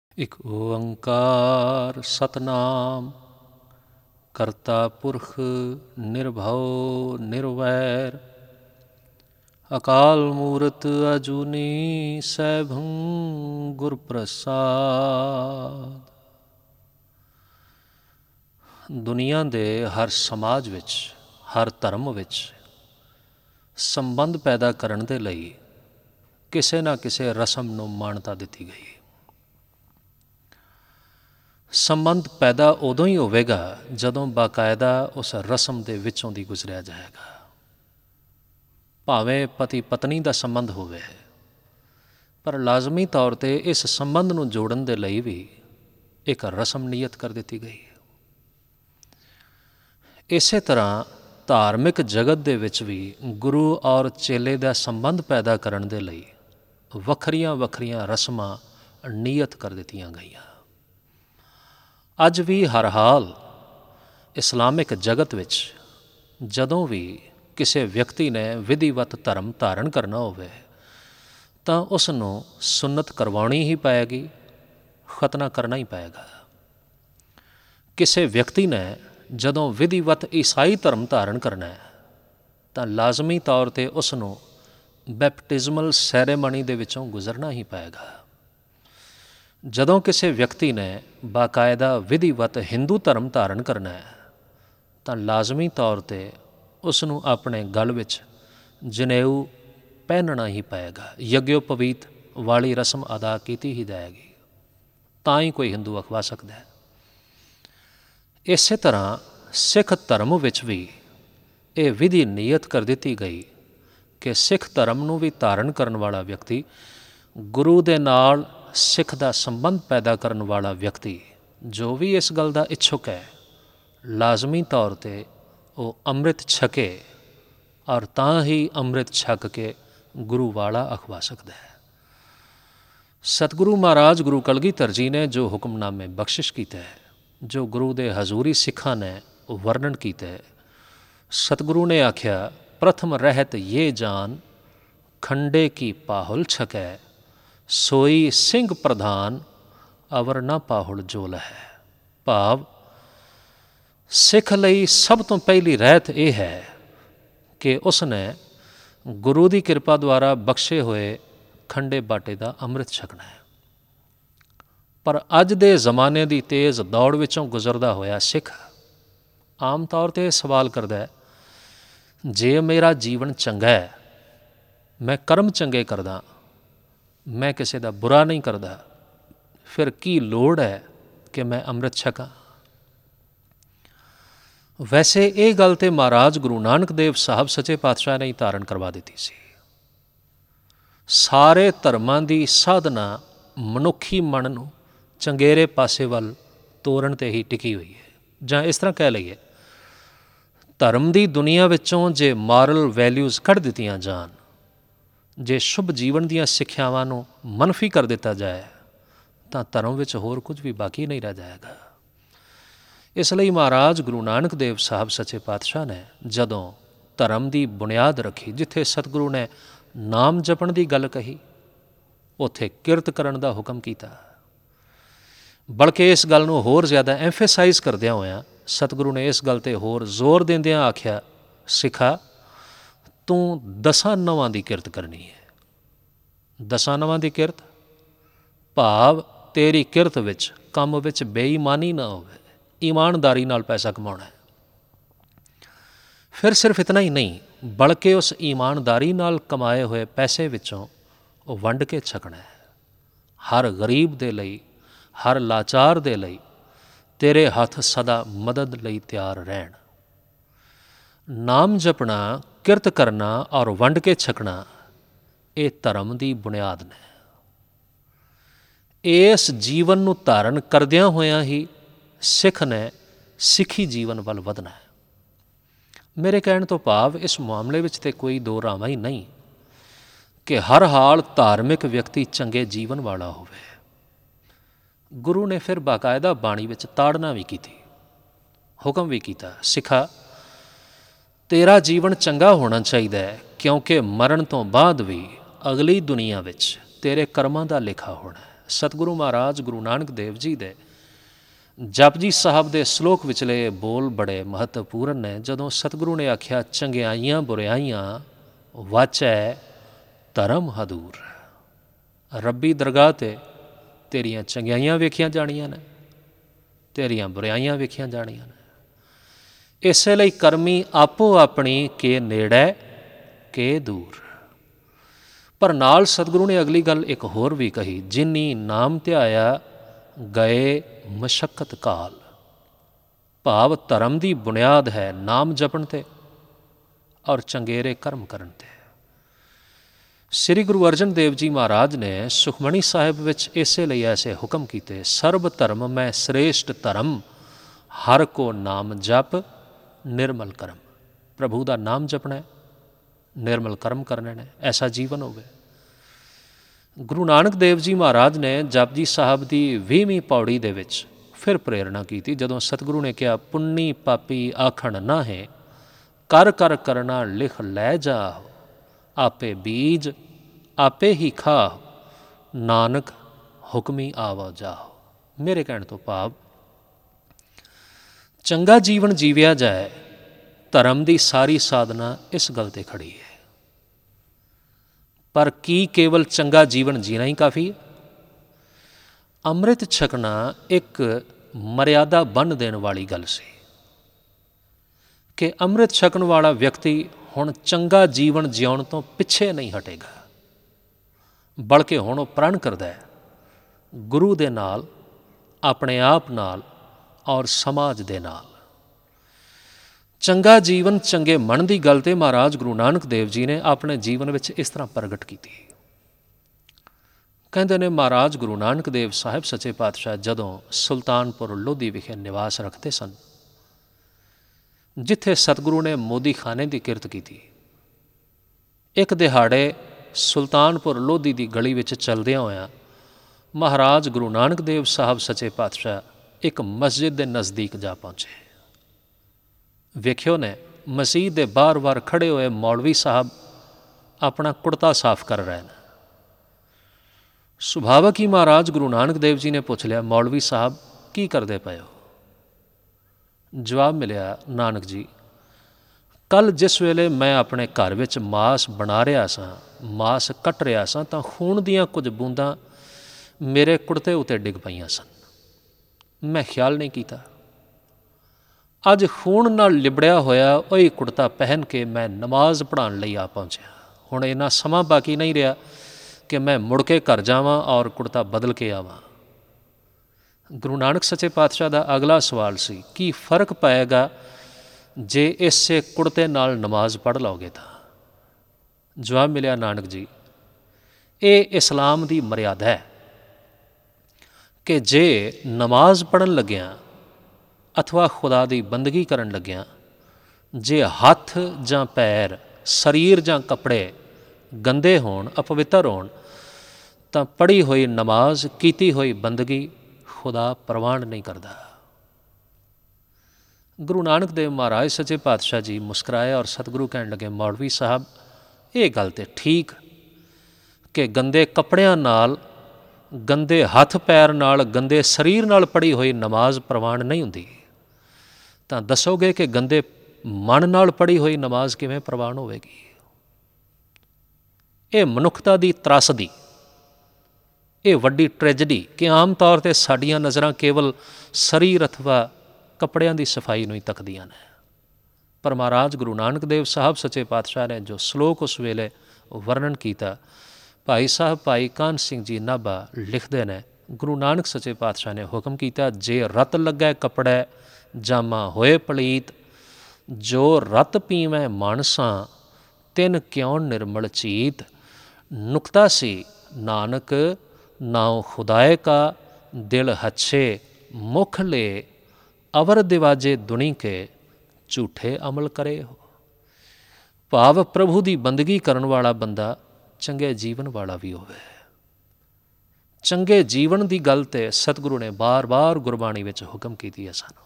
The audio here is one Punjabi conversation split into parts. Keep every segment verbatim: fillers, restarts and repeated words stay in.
ਇਕ ਓੰਕਾਰ ਸਤਨਾਮ ਕਰਤਾ ਪੁਰਖ ਨਿਰਭਉ ਨਿਰਵੈਰ ਅਕਾਲ ਮੂਰਤ ਅਜੂਨੀ ਸੈਭੰ ਗੁਰ ਪ੍ਰਸਾਦ। ਦੁਨੀਆ ਦੇ ਹਰ ਸਮਾਜ ਵਿੱਚ, ਹਰ ਧਰਮ ਵਿੱਚ ਸੰਬੰਧ ਪੈਦਾ ਕਰਨ ਦੇ ਲਈ ਕਿਸੇ ਨਾ ਕਿਸੇ ਰਸਮ ਨੂੰ ਮਾਨਤਾ ਦਿੱਤੀ ਗਈ। ਸੰਬੰਧ ਪੈਦਾ ਉਦੋਂ ਹੀ ਹੋਵੇਗਾ ਜਦੋਂ ਬਾਕਾਇਦਾ ਉਸ ਰਸਮ ਦੇ ਵਿੱਚੋਂ ਦੀ ਗੁਜ਼ਰਿਆ ਜਾਏਗਾ। ਭਾਵੇਂ ਪਤੀ ਪਤਨੀ ਦਾ ਸੰਬੰਧ ਹੋਵੇ, ਪਰ ਲਾਜ਼ਮੀ ਤੌਰ 'ਤੇ ਇਸ ਸੰਬੰਧ ਨੂੰ ਜੋੜਨ ਦੇ ਲਈ ਵੀ ਇੱਕ ਰਸਮ ਨਿਯਤ ਕਰ ਦਿੱਤੀ ਗਈ। ਇਸੇ ਤਰ੍ਹਾਂ ਧਾਰਮਿਕ ਜਗਤ ਦੇ ਵਿੱਚ ਵੀ ਗੁਰੂ ਔਰ ਚੇਲੇ ਦਾ ਸੰਬੰਧ ਪੈਦਾ ਕਰਨ ਦੇ ਲਈ ਵੱਖਰੀਆਂ ਵੱਖਰੀਆਂ ਰਸਮਾਂ ਨਿਯਤ ਕਰ ਦਿੱਤੀਆਂ ਗਈਆਂ। ਅੱਜ ਵੀ ਹਰ ਹਾਲ ਇਸਲਾਮਿਕ ਜਗਤ ਵਿੱਚ ਜਦੋਂ ਵੀ ਕਿਸੇ ਵਿਅਕਤੀ ਨੇ ਵਿਧੀਵਤ ਧਰਮ ਧਾਰਨ ਕਰਨਾ ਹੋਵੇ ਤਾਂ ਉਸ ਨੂੰ ਸੁੰਨਤ ਕਰਵਾਉਣੀ ਹੀ ਪਏਗੀ, ਖਤਨਾ ਕਰਨਾ ਹੀ ਪਏਗਾ। ਕਿਸੇ ਵਿਅਕਤੀ ਨੇ ਜਦੋਂ ਵਿਧੀਵਤ ਈਸਾਈ ਧਰਮ ਧਾਰਨ ਕਰਨਾ ਹੈ ਤਾਂ ਲਾਜ਼ਮੀ ਤੌਰ 'ਤੇ ਉਸ ਨੂੰ ਬੈਪਟਿਜ਼ਮਲ ਸੈਰੇਮਨੀ ਦੇ ਵਿੱਚੋਂ ਗੁਜ਼ਰਨਾ ਹੀ ਪਏਗਾ। ਜਦੋਂ ਕਿਸੇ ਵਿਅਕਤੀ ਨੇ ਬਾਕਾਇਦਾ ਵਿਧੀਵਤ ਹਿੰਦੂ ਧਰਮ ਧਾਰਨ ਕਰਨਾ ਹੈ ਤਾਂ ਲਾਜ਼ਮੀ ਤੌਰ 'ਤੇ ਉਸ ਨੂੰ ਆਪਣੇ ਗਲ ਵਿੱਚ ਜਨੇਊ ਪਹਿਨਣਾ ਹੀ ਪਏਗਾ। ਯੱਗਯੋਪਵੀਤ ਵਾਲੀ ਰਸਮ ਅਦਾ ਕੀਤੀ ਹੀ ਜਾਏਗੀ, ਤਾਂ ਹੀ ਕੋਈ ਹਿੰਦੂ ਅਖਵਾ ਸਕਦਾ ਹੈ। ਇਸੇ ਤਰ੍ਹਾਂ ਸਿੱਖ ਧਰਮ ਵਿੱਚ ਵੀ ਇਹ ਵਿਧੀ ਨਿਯਤ ਕਰ ਦਿੱਤੀ ਗਈ ਕਿ ਸਿੱਖ ਧਰਮ ਨੂੰ ਵੀ ਧਾਰਨ ਕਰਨ ਵਾਲਾ ਵਿਅਕਤੀ, ਗੁਰੂ ਦੇ ਨਾਲ ਸਿੱਖ ਦਾ ਸੰਬੰਧ ਪੈਦਾ ਕਰਨ ਵਾਲਾ ਵਿਅਕਤੀ ਜੋ ਵੀ ਇਸ ਗੱਲ ਦਾ ਇੱਛੁਕ ਹੈ, ਲਾਜ਼ਮੀ ਤੌਰ 'ਤੇ ਉਹ ਅੰਮ੍ਰਿਤ ਛਕੇ ਔਰ ਤਾਂ ਹੀ ਅੰਮ੍ਰਿਤ ਛਕ ਕੇ ਗੁਰੂ ਵਾਲਾ ਅਖਵਾ ਸਕਦਾ ਹੈ। ਸਤਿਗੁਰੂ ਮਹਾਰਾਜ ਗੁਰੂ ਕਲਗੀਧਰ ਜੀ ਨੇ ਜੋ ਹੁਕਮਨਾਮੇ ਬਖਸ਼ਿਸ਼ ਕੀਤਾ ਹੈ, ਜੋ ਗੁਰੂ ਦੇ ਹਜ਼ੂਰੀ ਸਿੱਖਾਂ ਨੇ ਉਹ ਵਰਣਨ ਕੀਤਾ ਹੈ। ਸਤਿਗੁਰੂ ਨੇ ਆਖਿਆ, ਪ੍ਰਥਮ ਰਹਿਤ ਇਹ ਜਾਨ ਖੰਡੇ ਕੀ ਪਾਹੁਲ ਛਕੈ, ਸੋਈ ਸਿੰਘ ਪ੍ਰਧਾਨ ਅਵਰ ਨਾ ਪਾਹੁਲ ਜੋਲ ਹੈ। ਭਾਵ ਸਿੱਖ ਲਈ ਸਭ ਤੋਂ ਪਹਿਲੀ ਰਹਿਤ ਇਹ ਹੈ ਕਿ ਉਸ ਨੇ ਗੁਰੂ ਦੀ ਕਿਰਪਾ ਦੁਆਰਾ ਬਖਸ਼ੇ ਹੋਏ ਖੰਡੇ ਬਾਟੇ ਦਾ ਅੰਮ੍ਰਿਤ ਛਕਣਾ ਹੈ। ਪਰ ਅੱਜ ਦੇ ਜ਼ਮਾਨੇ ਦੀ ਤੇਜ਼ ਦੌੜ ਵਿੱਚੋਂ ਗੁਜ਼ਰਦਾ ਹੋਇਆ ਸਿੱਖ ਆਮ ਤੌਰ 'ਤੇ ਸਵਾਲ ਕਰਦਾ ਹੈ, ਜੇ ਮੇਰਾ ਜੀਵਨ ਚੰਗਾ ਹੈ, ਮੈਂ ਕਰਮ ਚੰਗੇ ਕਰਦਾ, ਮੈਂ ਕਿਸੇ ਦਾ ਬੁਰਾ ਨਹੀਂ ਕਰਦਾ, ਫਿਰ ਕੀ ਲੋੜ ਹੈ ਕਿ ਮੈਂ ਅੰਮ੍ਰਿਤ ਛਕਾਂ। ਵੈਸੇ ਇਹ ਗੱਲ ਤਾਂ ਮਹਾਰਾਜ ਗੁਰੂ ਨਾਨਕ ਦੇਵ ਸਾਹਿਬ ਸੱਚੇ ਪਾਤਸ਼ਾਹ ਨੇ ਹੀ ਧਾਰਨ ਕਰਵਾ ਦਿੱਤੀ ਸੀ। ਸਾਰੇ ਧਰਮਾਂ ਦੀ ਸਾਧਨਾ ਮਨੁੱਖੀ ਮਨ ਨੂੰ ਚੰਗੇਰੇ ਪਾਸੇ ਵੱਲ ਤੋਰਨ 'ਤੇ ਹੀ ਟਿਕੀ ਹੋਈ ਹੈ। ਜਾਂ ਇਸ ਤਰ੍ਹਾਂ ਕਹਿ ਲਈਏ, ਧਰਮ ਦੀ ਦੁਨੀਆ ਵਿੱਚੋਂ ਜੇ ਮਾਰਲ ਵੈਲਿਊਜ਼ ਕੱਢ ਦਿੱਤੀਆਂ ਜਾਣ, ਜੇ ਸ਼ੁਭ ਜੀਵਨ ਦੀਆਂ ਸਿੱਖਿਆਵਾਂ ਨੂੰ ਮਨਫੀ ਕਰ ਦਿੱਤਾ ਜਾਏ ਤਾਂ ਧਰਮ ਵਿੱਚ ਹੋਰ ਕੁਝ ਵੀ ਬਾਕੀ ਨਹੀਂ ਰਹਿ ਜਾਏਗਾ। ਇਸ ਲਈ ਮਹਾਰਾਜ ਗੁਰੂ ਨਾਨਕ ਦੇਵ ਸਾਹਿਬ ਸੱਚੇ ਪਾਤਸ਼ਾਹ ਨੇ ਜਦੋਂ ਧਰਮ ਦੀ ਬੁਨਿਆਦ ਰੱਖੀ, ਜਿੱਥੇ ਸਤਿਗੁਰੂ ਨੇ ਨਾਮ ਜਪਣ ਦੀ ਗੱਲ ਕਹੀ, ਉੱਥੇ ਕਿਰਤ ਕਰਨ ਦਾ ਹੁਕਮ ਕੀਤਾ। ਬਲਕਿ ਇਸ ਗੱਲ ਨੂੰ ਹੋਰ ਜ਼ਿਆਦਾ ਐਂਫੇਸਾਈਜ਼ ਕਰਦਿਆਂ ਹੋਇਆਂ ਸਤਿਗੁਰੂ ਨੇ ਇਸ ਗੱਲ 'ਤੇ ਹੋਰ ਜ਼ੋਰ ਦਿੰਦਿਆਂ ਆਖਿਆ, ਸਿੱਖਾ ਤੂੰ ਦਸਾਂ ਨਵਾਂ ਦੀ ਕਿਰਤ ਕਰਨੀ ਹੈ। ਦਸਾਂ ਨਵਾਂ ਦੀ ਕਿਰਤ ਭਾਵ ਤੇਰੀ ਕਿਰਤ ਵਿੱਚ ਕੰਮ ਵਿੱਚ ਬੇਈਮਾਨੀ ਨਾ ਹੋਵੇ, ਇਮਾਨਦਾਰੀ ਨਾਲ ਪੈਸਾ ਕਮਾਉਣਾ ਹੈ। ਫਿਰ ਸਿਰਫ ਇਤਨਾ ਹੀ ਨਹੀਂ, ਬਲਕਿ ਉਸ ਇਮਾਨਦਾਰੀ ਨਾਲ ਕਮਾਏ ਹੋਏ ਪੈਸੇ ਵਿੱਚੋਂ ਉਹ ਵੰਡ ਕੇ ਛਕਣਾ ਹੈ। ਹਰ ਗਰੀਬ ਦੇ ਲਈ, ਹਰ ਲਾਚਾਰ ਦੇ ਲਈ ਤੇਰੇ ਹੱਥ ਸਦਾ ਮਦਦ ਲਈ ਤਿਆਰ ਰਹਿਣ। ਨਾਮ ਜਪਣਾ, ਕਿਰਤ ਕਰਨਾ ਔਰ ਵੰਡ ਕੇ ਛਕਣਾ ਇਹ ਧਰਮ ਦੀ ਬੁਨਿਆਦ ਨੇ। ਇਸ ਜੀਵਨ ਨੂੰ ਧਾਰਨ ਕਰਦਿਆਂ ਹੋਇਆਂ ਹੀ ਸਿੱਖ ਨੇ ਸਿੱਖੀ ਜੀਵਨ ਵੱਲ ਵਧਣਾ ਹੈ। ਮੇਰੇ ਕਹਿਣ ਤੋਂ ਭਾਵ ਇਸ ਮਾਮਲੇ ਵਿੱਚ ਤਾਂ ਕੋਈ ਦੋ ਰਾਵਾਂ ਹੀ ਨਹੀਂ ਕਿ ਹਰ ਹਾਲ ਧਾਰਮਿਕ ਵਿਅਕਤੀ ਚੰਗੇ ਜੀਵਨ ਵਾਲਾ ਹੋਵੇ। ਗੁਰੂ ਨੇ ਫਿਰ ਬਾਕਾਇਦਾ ਬਾਣੀ ਵਿੱਚ ਤਾੜਨਾ ਵੀ ਕੀਤੀ, ਹੁਕਮ ਵੀ ਕੀਤਾ, ਸਿੱਖਾ ਤੇਰਾ ਜੀਵਨ ਚੰਗਾ ਹੋਣਾ ਚਾਹੀਦਾ ਹੈ, ਕਿਉਂਕਿ ਮਰਨ ਤੋਂ ਬਾਅਦ ਵੀ ਅਗਲੀ ਦੁਨੀਆ ਵਿੱਚ ਤੇਰੇ ਕਰਮਾਂ ਦਾ ਲਿਖਾ ਹੋਣਾ ਹੈ। ਸਤਿਗੁਰੂ ਮਹਾਰਾਜ ਗੁਰੂ ਨਾਨਕ ਦੇਵ ਜੀ ਦੇ ਜਪਜੀ ਸਾਹਿਬ ਦੇ ਸ਼ਲੋਕ ਵਿਚਲੇ ਬੋਲ ਬੜੇ ਮਹੱਤਵਪੂਰਨ ਨੇ। ਜਦੋਂ ਸਤਿਗੁਰੂ ਨੇ ਆਖਿਆ ਚੰਗਿਆਈਆਂ ਬੁਰਿਆਈਆਂ ਵਾਚੈ ਧਰਮ ਹਦੂਰ, ਰੱਬੀ ਦਰਗਾਹ 'ਤੇ ਤੇਰੀਆਂ ਚੰਗਿਆਈਆਂ ਵੇਖੀਆਂ ਜਾਣੀਆਂ ਨੇ, ਤੇਰੀਆਂ ਬੁਰਿਆਈਆਂ ਵੇਖੀਆਂ ਜਾਣੀਆਂ ਨੇ। ਇਸੇ ਲਈ ਕਰਮੀ ਆਪੋ ਆਪਣੀ ਕੇ ਨੇੜੇ ਕੇ ਦੂਰ। ਪਰ ਨਾਲ ਸਤਿਗੁਰੂ ਨੇ ਅਗਲੀ ਗੱਲ ਇੱਕ ਹੋਰ ਵੀ ਕਹੀ, ਜਿਨੀ ਨਾਮ ਧਿਆਇਆ ਗਏ ਮਸ਼ੱਕਤ ਕਾਲ। ਭਾਵ ਧਰਮ ਦੀ ਬੁਨਿਆਦ ਹੈ ਨਾਮ ਜਪਣ 'ਤੇ ਔਰ ਚੰਗੇਰੇ ਕਰਮ ਕਰਨ 'ਤੇ। ਸ੍ਰੀ ਗੁਰੂ ਅਰਜਨ ਦੇਵ ਜੀ ਮਹਾਰਾਜ ਨੇ ਸੁਖਮਣੀ ਸਾਹਿਬ ਵਿੱਚ ਇਸੇ ਲਈ ਐਸੇ ਹੁਕਮ ਕੀਤੇ, ਸਰਬ ਧਰਮ ਮੈਂ ਸ੍ਰੇਸ਼ਟ ਧਰਮ, ਹਰ ਕੋ ਨਾਮ ਜਪ ਨਿਰਮਲ ਕਰਮ। ਪ੍ਰਭੂ ਦਾ ਨਾਮ ਜਪਣਾ, ਨਿਰਮਲ ਕਰਮ ਕਰਨੇ ਨੇ, ਐਸਾ ਜੀਵਨ ਹੋਵੇ। ਗੁਰੂ ਨਾਨਕ ਦੇਵ ਜੀ ਮਹਾਰਾਜ ਨੇ ਜਪਜੀ ਸਾਹਿਬ ਦੀ ਵੀਹਵੀਂ ਪੌੜੀ ਦੇ ਵਿੱਚ ਫਿਰ ਪ੍ਰੇਰਣਾ ਕੀਤੀ, ਜਦੋਂ ਸਤਿਗੁਰੂ ਨੇ ਕਿਹਾ ਪੁੰਨੀ ਪਾਪੀ ਆਖਣ ਨਾ ਹੈ, ਕਰ ਕਰ ਕਰਨਾ ਲਿਖ ਲੈ ਜਾ, ਆਪੇ ਬੀਜ ਆਪੇ ਹੀ ਖਾ, ਨਾਨਕ ਹੁਕਮੀ ਆਵਾ ਜਾਓ। ਮੇਰੇ ਕਹਿਣ ਤੋਂ ਭਾਵ ਚੰਗਾ ਜੀਵਨ ਜੀਵਿਆ ਜਾਏ, ਧਰਮ ਦੀ ਸਾਰੀ ਸਾਧਨਾ ਇਸ ਗੱਲ 'ਤੇ ਖੜੀ ਹੈ। ਪਰ ਕੀ ਕੇਵਲ ਚੰਗਾ ਜੀਵਨ ਜੀਣਾ ਹੀ ਕਾਫੀ ਹੈ? ਅੰਮ੍ਰਿਤ ਛਕਣਾ ਇੱਕ ਮਰਿਆਦਾ ਬੰਨ੍ਹ ਦੇਣ ਵਾਲੀ ਗੱਲ ਸੀ ਕਿ ਅੰਮ੍ਰਿਤ ਛਕਣ ਵਾਲਾ ਵਿਅਕਤੀ ਹੁਣ ਚੰਗਾ ਜੀਵਨ ਜਿਉਣ ਤੋਂ ਪਿੱਛੇ ਨਹੀਂ ਹਟੇਗਾ, ਬਲਕਿ ਹੁਣ ਉਹ ਪ੍ਰਣ ਕਰਦਾ ਹੈ ਗੁਰੂ ਦੇ ਨਾਲ, ਆਪਣੇ ਆਪ ਨਾਲ ਔਰ ਸਮਾਜ ਦੇ ਨਾਲ। ਚੰਗਾ ਜੀਵਨ ਚੰਗੇ ਮਨ ਦੀ ਗੱਲ 'ਤੇ ਮਹਾਰਾਜ ਗੁਰੂ ਨਾਨਕ ਦੇਵ ਜੀ ਨੇ ਆਪਣੇ ਜੀਵਨ ਵਿੱਚ ਇਸ ਤਰ੍ਹਾਂ ਪ੍ਰਗਟ ਕੀਤੀ। ਕਹਿੰਦੇ ਨੇ ਮਹਾਰਾਜ ਗੁਰੂ ਨਾਨਕ ਦੇਵ ਸਾਹਿਬ ਸੱਚੇ ਪਾਤਸ਼ਾਹ ਜਦੋਂ ਸੁਲਤਾਨਪੁਰ ਲੋਧੀ ਵਿਖੇ ਨਿਵਾਸ ਰੱਖਦੇ ਸਨ, ਜਿੱਥੇ ਸਤਿਗੁਰੂ ਨੇ ਮੋਦੀ ਖਾਨੇ ਦੀ ਕਿਰਤ ਕੀਤੀ, ਇੱਕ ਦਿਹਾੜੇ ਸੁਲਤਾਨਪੁਰ ਲੋਧੀ ਦੀ ਗਲੀ ਵਿੱਚ ਚੱਲਦਿਆਂ ਹੋਇਆਂ ਮਹਾਰਾਜ ਗੁਰੂ ਨਾਨਕ ਦੇਵ ਸਾਹਿਬ ਸੱਚੇ ਪਾਤਸ਼ਾਹ ਇੱਕ ਮਸਜਿਦ ਦੇ ਨਜ਼ਦੀਕ ਜਾ ਪਹੁੰਚੇ। ਵੇਖਿਓ ਨੇ ਮਸਜਿਦ ਦੇ ਬਾਹਰ ਬਾਹਰ ਖੜ੍ਹੇ ਹੋਏ ਮੌਲਵੀ ਸਾਹਿਬ ਆਪਣਾ ਕੁੜਤਾ ਸਾਫ਼ ਕਰ ਰਹੇ ਨੇ। ਸੁਭਾਵਕ ਹੀ ਮਹਾਰਾਜ ਗੁਰੂ ਨਾਨਕ ਦੇਵ ਜੀ ਨੇ ਪੁੱਛ ਲਿਆ, ਮੌਲਵੀ ਸਾਹਿਬ ਕੀ ਕਰਦੇ ਪਏ ਹੋ? ਜਵਾਬ ਮਿਲਿਆ, ਨਾਨਕ ਜੀ ਕੱਲ੍ਹ ਜਿਸ ਵੇਲੇ ਮੈਂ ਆਪਣੇ ਘਰ ਵਿੱਚ ਮਾਸ ਬਣਾ ਰਿਹਾ ਸਾਂ, ਮਾਸ ਕੱਟ ਰਿਹਾ ਸਾਂ, ਤਾਂ ਖੂਨ ਦੀਆਂ ਕੁਝ ਬੂੰਦਾਂ ਮੇਰੇ ਕੁੜਤੇ ਉੱਤੇ ਡਿੱਗ ਪਈਆਂ ਸਨ। ਮੈਂ ਖਿਆਲ ਨਹੀਂ ਕੀਤਾ। ਅੱਜ ਖੂਨ ਨਾਲ ਲਿਬੜਿਆ ਹੋਇਆ ਉਹੀ ਕੁੜਤਾ ਪਹਿਨ ਕੇ ਮੈਂ ਨਮਾਜ਼ ਪੜ੍ਹਾਉਣ ਲਈ ਆ ਪਹੁੰਚਿਆ। ਹੁਣ ਇੰਨਾ ਸਮਾਂ ਬਾਕੀ ਨਹੀਂ ਰਿਹਾ ਕਿ ਮੈਂ ਮੁੜ ਕੇ ਘਰ ਜਾਵਾਂ ਔਰ ਕੁੜਤਾ ਬਦਲ ਕੇ ਆਵਾਂ। ਗੁਰੂ ਨਾਨਕ ਸੱਚੇ ਪਾਤਸ਼ਾਹ ਦਾ ਅਗਲਾ ਸਵਾਲ ਸੀ, ਕੀ ਫਰਕ ਪਏਗਾ ਜੇ ਇਸੇ ਕੁੜਤੇ ਨਾਲ ਨਮਾਜ਼ ਪੜ੍ਹ ਲਓਗੇ ਤਾਂ? ਜਵਾਬ ਮਿਲਿਆ, ਨਾਨਕ ਜੀ ਇਹ ਇਸਲਾਮ ਦੀ ਮਰਿਆਦਾ ਹੈ ਕਿ ਜੇ ਨਮਾਜ਼ ਪੜ੍ਹਨ ਲੱਗਿਆਂ ਅਥਵਾ ਖੁਦਾ ਦੀ ਬੰਦਗੀ ਕਰਨ ਲੱਗਿਆਂ ਜੇ ਹੱਥ ਜਾਂ ਪੈਰ, ਸਰੀਰ ਜਾਂ ਕੱਪੜੇ ਗੰਦੇ ਹੋਣ, ਅਪਵਿੱਤਰ ਹੋਣ, ਤਾਂ ਪੜ੍ਹੀ ਹੋਈ ਨਮਾਜ਼, ਕੀਤੀ ਹੋਈ ਬੰਦਗੀ ਖੁਦਾ ਪ੍ਰਵਾਨ ਨਹੀਂ ਕਰਦਾ। ਗੁਰੂ ਨਾਨਕ ਦੇਵ ਮਹਾਰਾਜ ਸੱਚੇ ਪਾਤਸ਼ਾਹ ਜੀ ਮੁਸਕਰਾਏ ਔਰ ਸਤਿਗੁਰੂ ਕਹਿਣ ਲੱਗੇ, ਮੌਲਵੀ ਸਾਹਿਬ ਇਹ ਗੱਲ ਤਾਂ ਠੀਕ ਕਿ ਗੰਦੇ ਕੱਪੜਿਆਂ ਨਾਲ, ਗੰਦੇ ਹੱਥ ਪੈਰ ਨਾਲ, ਗੰਦੇ ਸਰੀਰ ਨਾਲ ਪੜ੍ਹੀ ਹੋਈ ਨਮਾਜ਼ ਪ੍ਰਵਾਨ ਨਹੀਂ ਹੁੰਦੀ, ਤਾਂ ਦੱਸੋਗੇ ਕਿ ਗੰਦੇ ਮਨ ਨਾਲ ਪੜ੍ਹੀ ਹੋਈ ਨਮਾਜ਼ ਕਿਵੇਂ ਪ੍ਰਵਾਨ ਹੋਵੇਗੀ? ਇਹ ਮਨੁੱਖਤਾ ਦੀ ਤਰਾਸਦੀ, ਇਹ ਵੱਡੀ ਟ੍ਰੈਜਡੀ ਕਿ ਆਮ ਤੌਰ 'ਤੇ ਸਾਡੀਆਂ ਨਜ਼ਰਾਂ ਕੇਵਲ ਸਰੀਰ ਅਥਵਾ ਕੱਪੜਿਆਂ ਦੀ ਸਫਾਈ ਨੂੰ ਹੀ ਤੱਕਦੀਆਂ ਨੇ। ਪਰ ਮਹਾਰਾਜ ਗੁਰੂ ਨਾਨਕ ਦੇਵ ਸਾਹਿਬ ਸੱਚੇ ਪਾਤਸ਼ਾਹ ਨੇ ਜੋ ਸ਼ਲੋਕ ਉਸ ਵੇਲੇ ਵਰਣਨ ਕੀਤਾ, ਭਾਈ ਸਾਹਿਬ ਭਾਈ ਕਾਨ੍ਹ ਸਿੰਘ ਜੀ ਨਾਭਾ ਲਿਖਦੇ ਨੇ, ਗੁਰੂ ਨਾਨਕ ਸੱਚੇ ਪਾਤਸ਼ਾਹ ਨੇ ਹੁਕਮ ਕੀਤਾ, ਜੇ ਰਤ ਲੱਗੈ ਕੱਪੜੈ ਜਾਮਾ ਹੋਏ ਪਲੀਤ, ਜੋ ਰਤ ਪੀਵੈ ਮਾਨਸਾਂ ਤਿਨ ਕਿਉਂ ਨਿਰਮਲ ਚੀਤ। ਨੁਕਤਾ ਸੀ ਨਾਨਕ ਨਾਉ ਖੁਦਾਏ ਕਾ ਦਿਲ ਹੱਛੇ ਮੁਖ ਲੇ, ਅਵਰ ਦਿਵਾਜੇ ਦੁਨੀ ਕੇ ਝੂਠੇ ਅਮਲ ਕਰੇ ਹੋ। ਭਾਵ ਪ੍ਰਭੂ ਦੀ ਬੰਦਗੀ ਕਰਨ ਵਾਲਾ ਬੰਦਾ ਚੰਗੇ ਜੀਵਨ ਵਾਲਾ ਵੀ ਹੋਵੇ। ਚੰਗੇ ਜੀਵਨ ਦੀ ਗੱਲ 'ਤੇ ਸਤਿਗੁਰੂ ਨੇ ਬਾਰ-ਬਾਰ ਗੁਰਬਾਣੀ ਵਿੱਚ ਹੁਕਮ ਕੀਤੀ ਹੈ ਸਾਨੂੰ।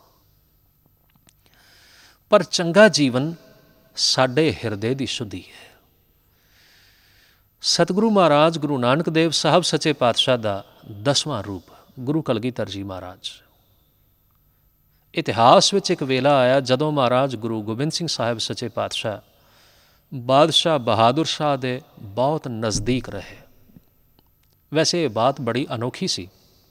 ਪਰ ਚੰਗਾ ਜੀਵਨ ਸਾਡੇ ਹਿਰਦੇ ਦੀ ਸ਼ੁੱਧੀ ਹੈ। ਸਤਿਗੁਰੂ ਮਹਾਰਾਜ ਗੁਰੂ ਨਾਨਕ ਦੇਵ ਸਾਹਿਬ ਸੱਚੇ ਪਾਤਸ਼ਾਹ ਦਾ ਦਸਵਾਂ ਰੂਪ ਗੁਰੂ ਕਲਗੀਧਰ ਜੀ ਮਹਾਰਾਜ। ਇਤਿਹਾਸ ਵਿੱਚ ਇੱਕ ਵੇਲਾ ਆਇਆ ਜਦੋਂ ਮਹਾਰਾਜ ਗੁਰੂ ਗੋਬਿੰਦ ਸਿੰਘ ਸਾਹਿਬ ਸੱਚੇ ਪਾਤਸ਼ਾਹ ਬਾਦਸ਼ਾਹ ਬਹਾਦਰ ਸ਼ਾਹ ਦੇ ਬਹੁਤ ਨਜ਼ਦੀਕ ਰਹੇ। ਵੈਸੇ ਇਹ ਬਾਤ ਬੜੀ ਅਨੋਖੀ ਸੀ।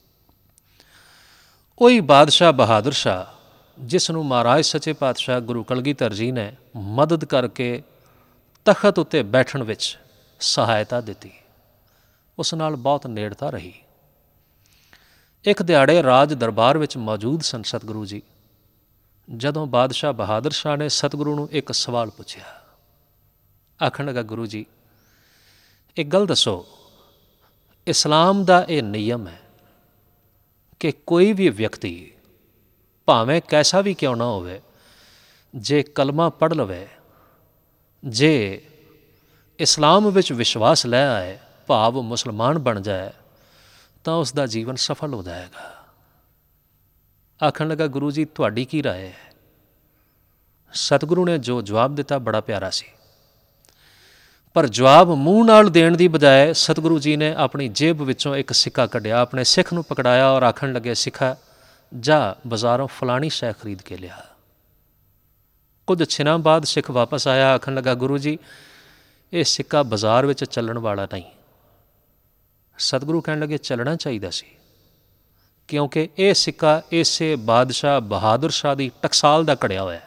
ਉਹੀ ਬਾਦਸ਼ਾਹ ਬਹਾਦਰ ਸ਼ਾਹ ਜਿਸ ਨੂੰ ਮਹਾਰਾਜ ਸੱਚੇ ਪਾਤਸ਼ਾਹ ਗੁਰੂ ਕਲਗੀਧਰ ਜੀ ਨੇ ਮਦਦ ਕਰਕੇ ਤਖਤ ਉੱਤੇ ਬੈਠਣ ਵਿੱਚ ਸਹਾਇਤਾ ਦਿੱਤੀ, ਉਸ ਨਾਲ ਬਹੁਤ ਨੇੜਤਾ ਰਹੀ। ਇੱਕ ਦਿਹਾੜੇ ਰਾਜ ਦਰਬਾਰ ਵਿੱਚ ਮੌਜੂਦ ਸਨ ਸਤਿਗੁਰੂ ਜੀ। ਜਦੋਂ ਬਾਦਸ਼ਾਹ ਬਹਾਦਰ ਸ਼ਾਹ ਨੇ ਸਤਿਗੁਰੂ ਨੂੰ ਇੱਕ ਸਵਾਲ ਪੁੱਛਿਆ, ਆਖਣ ਲੱਗਾ, ਗੁਰੂ ਜੀ ਇੱਕ ਗੱਲ ਦੱਸੋ, ਇਸਲਾਮ ਦਾ ਇਹ ਨਿਯਮ ਹੈ ਕਿ ਕੋਈ ਵੀ ਵਿਅਕਤੀ ਭਾਵੇਂ ਕੈਸਾ ਵੀ ਕਿਉਂ ਨਾ ਹੋਵੇ, ਜੇ ਕਲਮਾ ਪੜ੍ਹ ਲਵੇ, ਜੇ ਇਸਲਾਮ ਵਿੱਚ ਵਿਸ਼ਵਾਸ ਲੈ ਆਏ, ਭਾਵ ਮੁਸਲਮਾਨ ਬਣ ਜਾਏ, ਤਾਂ ਉਸ ਦਾ ਜੀਵਨ ਸਫਲ ਹੋ ਜਾਏਗਾ। ਆਖਣ ਲੱਗਾ, ਗੁਰੂ ਜੀ ਤੁਹਾਡੀ ਕੀ ਰਾਏ ਹੈ? ਸਤਿਗੁਰੂ ਨੇ ਜੋ ਜਵਾਬ ਦਿੱਤਾ ਬੜਾ ਪਿਆਰਾ ਸੀ, ਪਰ ਜਵਾਬ ਮੂੰਹ ਨਾਲ ਦੇਣ ਦੀ ਬਜਾਏ ਸਤਿਗੁਰੂ ਜੀ ਨੇ ਆਪਣੀ ਜੇਬ ਵਿੱਚੋਂ ਇੱਕ ਸਿੱਕਾ ਕੱਢਿਆ, ਆਪਣੇ ਸਿੱਖ ਨੂੰ ਪਕੜਾਇਆ ਔਰ ਆਖਣ ਲੱਗੇ, ਸਿੱਖਾ ਜਾ ਬਾਜ਼ਾਰੋਂ ਫਲਾਣੀ ਸ਼ੈ ਖਰੀਦ ਕੇ ਲਿਆ। ਕੁਝ ਛਿਨਾਂ ਬਾਅਦ ਸਿੱਖ ਵਾਪਸ ਆਇਆ, ਆਖਣ ਲੱਗਾ, ਗੁਰੂ ਜੀ ਇਹ ਸਿੱਕਾ ਬਾਜ਼ਾਰ ਵਿੱਚ ਚੱਲਣ ਵਾਲਾ ਨਹੀਂ। ਸਤਿਗੁਰੂ ਕਹਿਣ ਲੱਗੇ, ਚੱਲਣਾ ਚਾਹੀਦਾ ਸੀ, ਕਿਉਂਕਿ ਇਹ ਸਿੱਕਾ ਇਸੇ ਬਾਦਸ਼ਾਹ ਬਹਾਦਰ ਸ਼ਾਹ ਦੀ ਟਕਸਾਲ ਦਾ ਘੜਿਆ ਹੋਇਆ ਹੈ,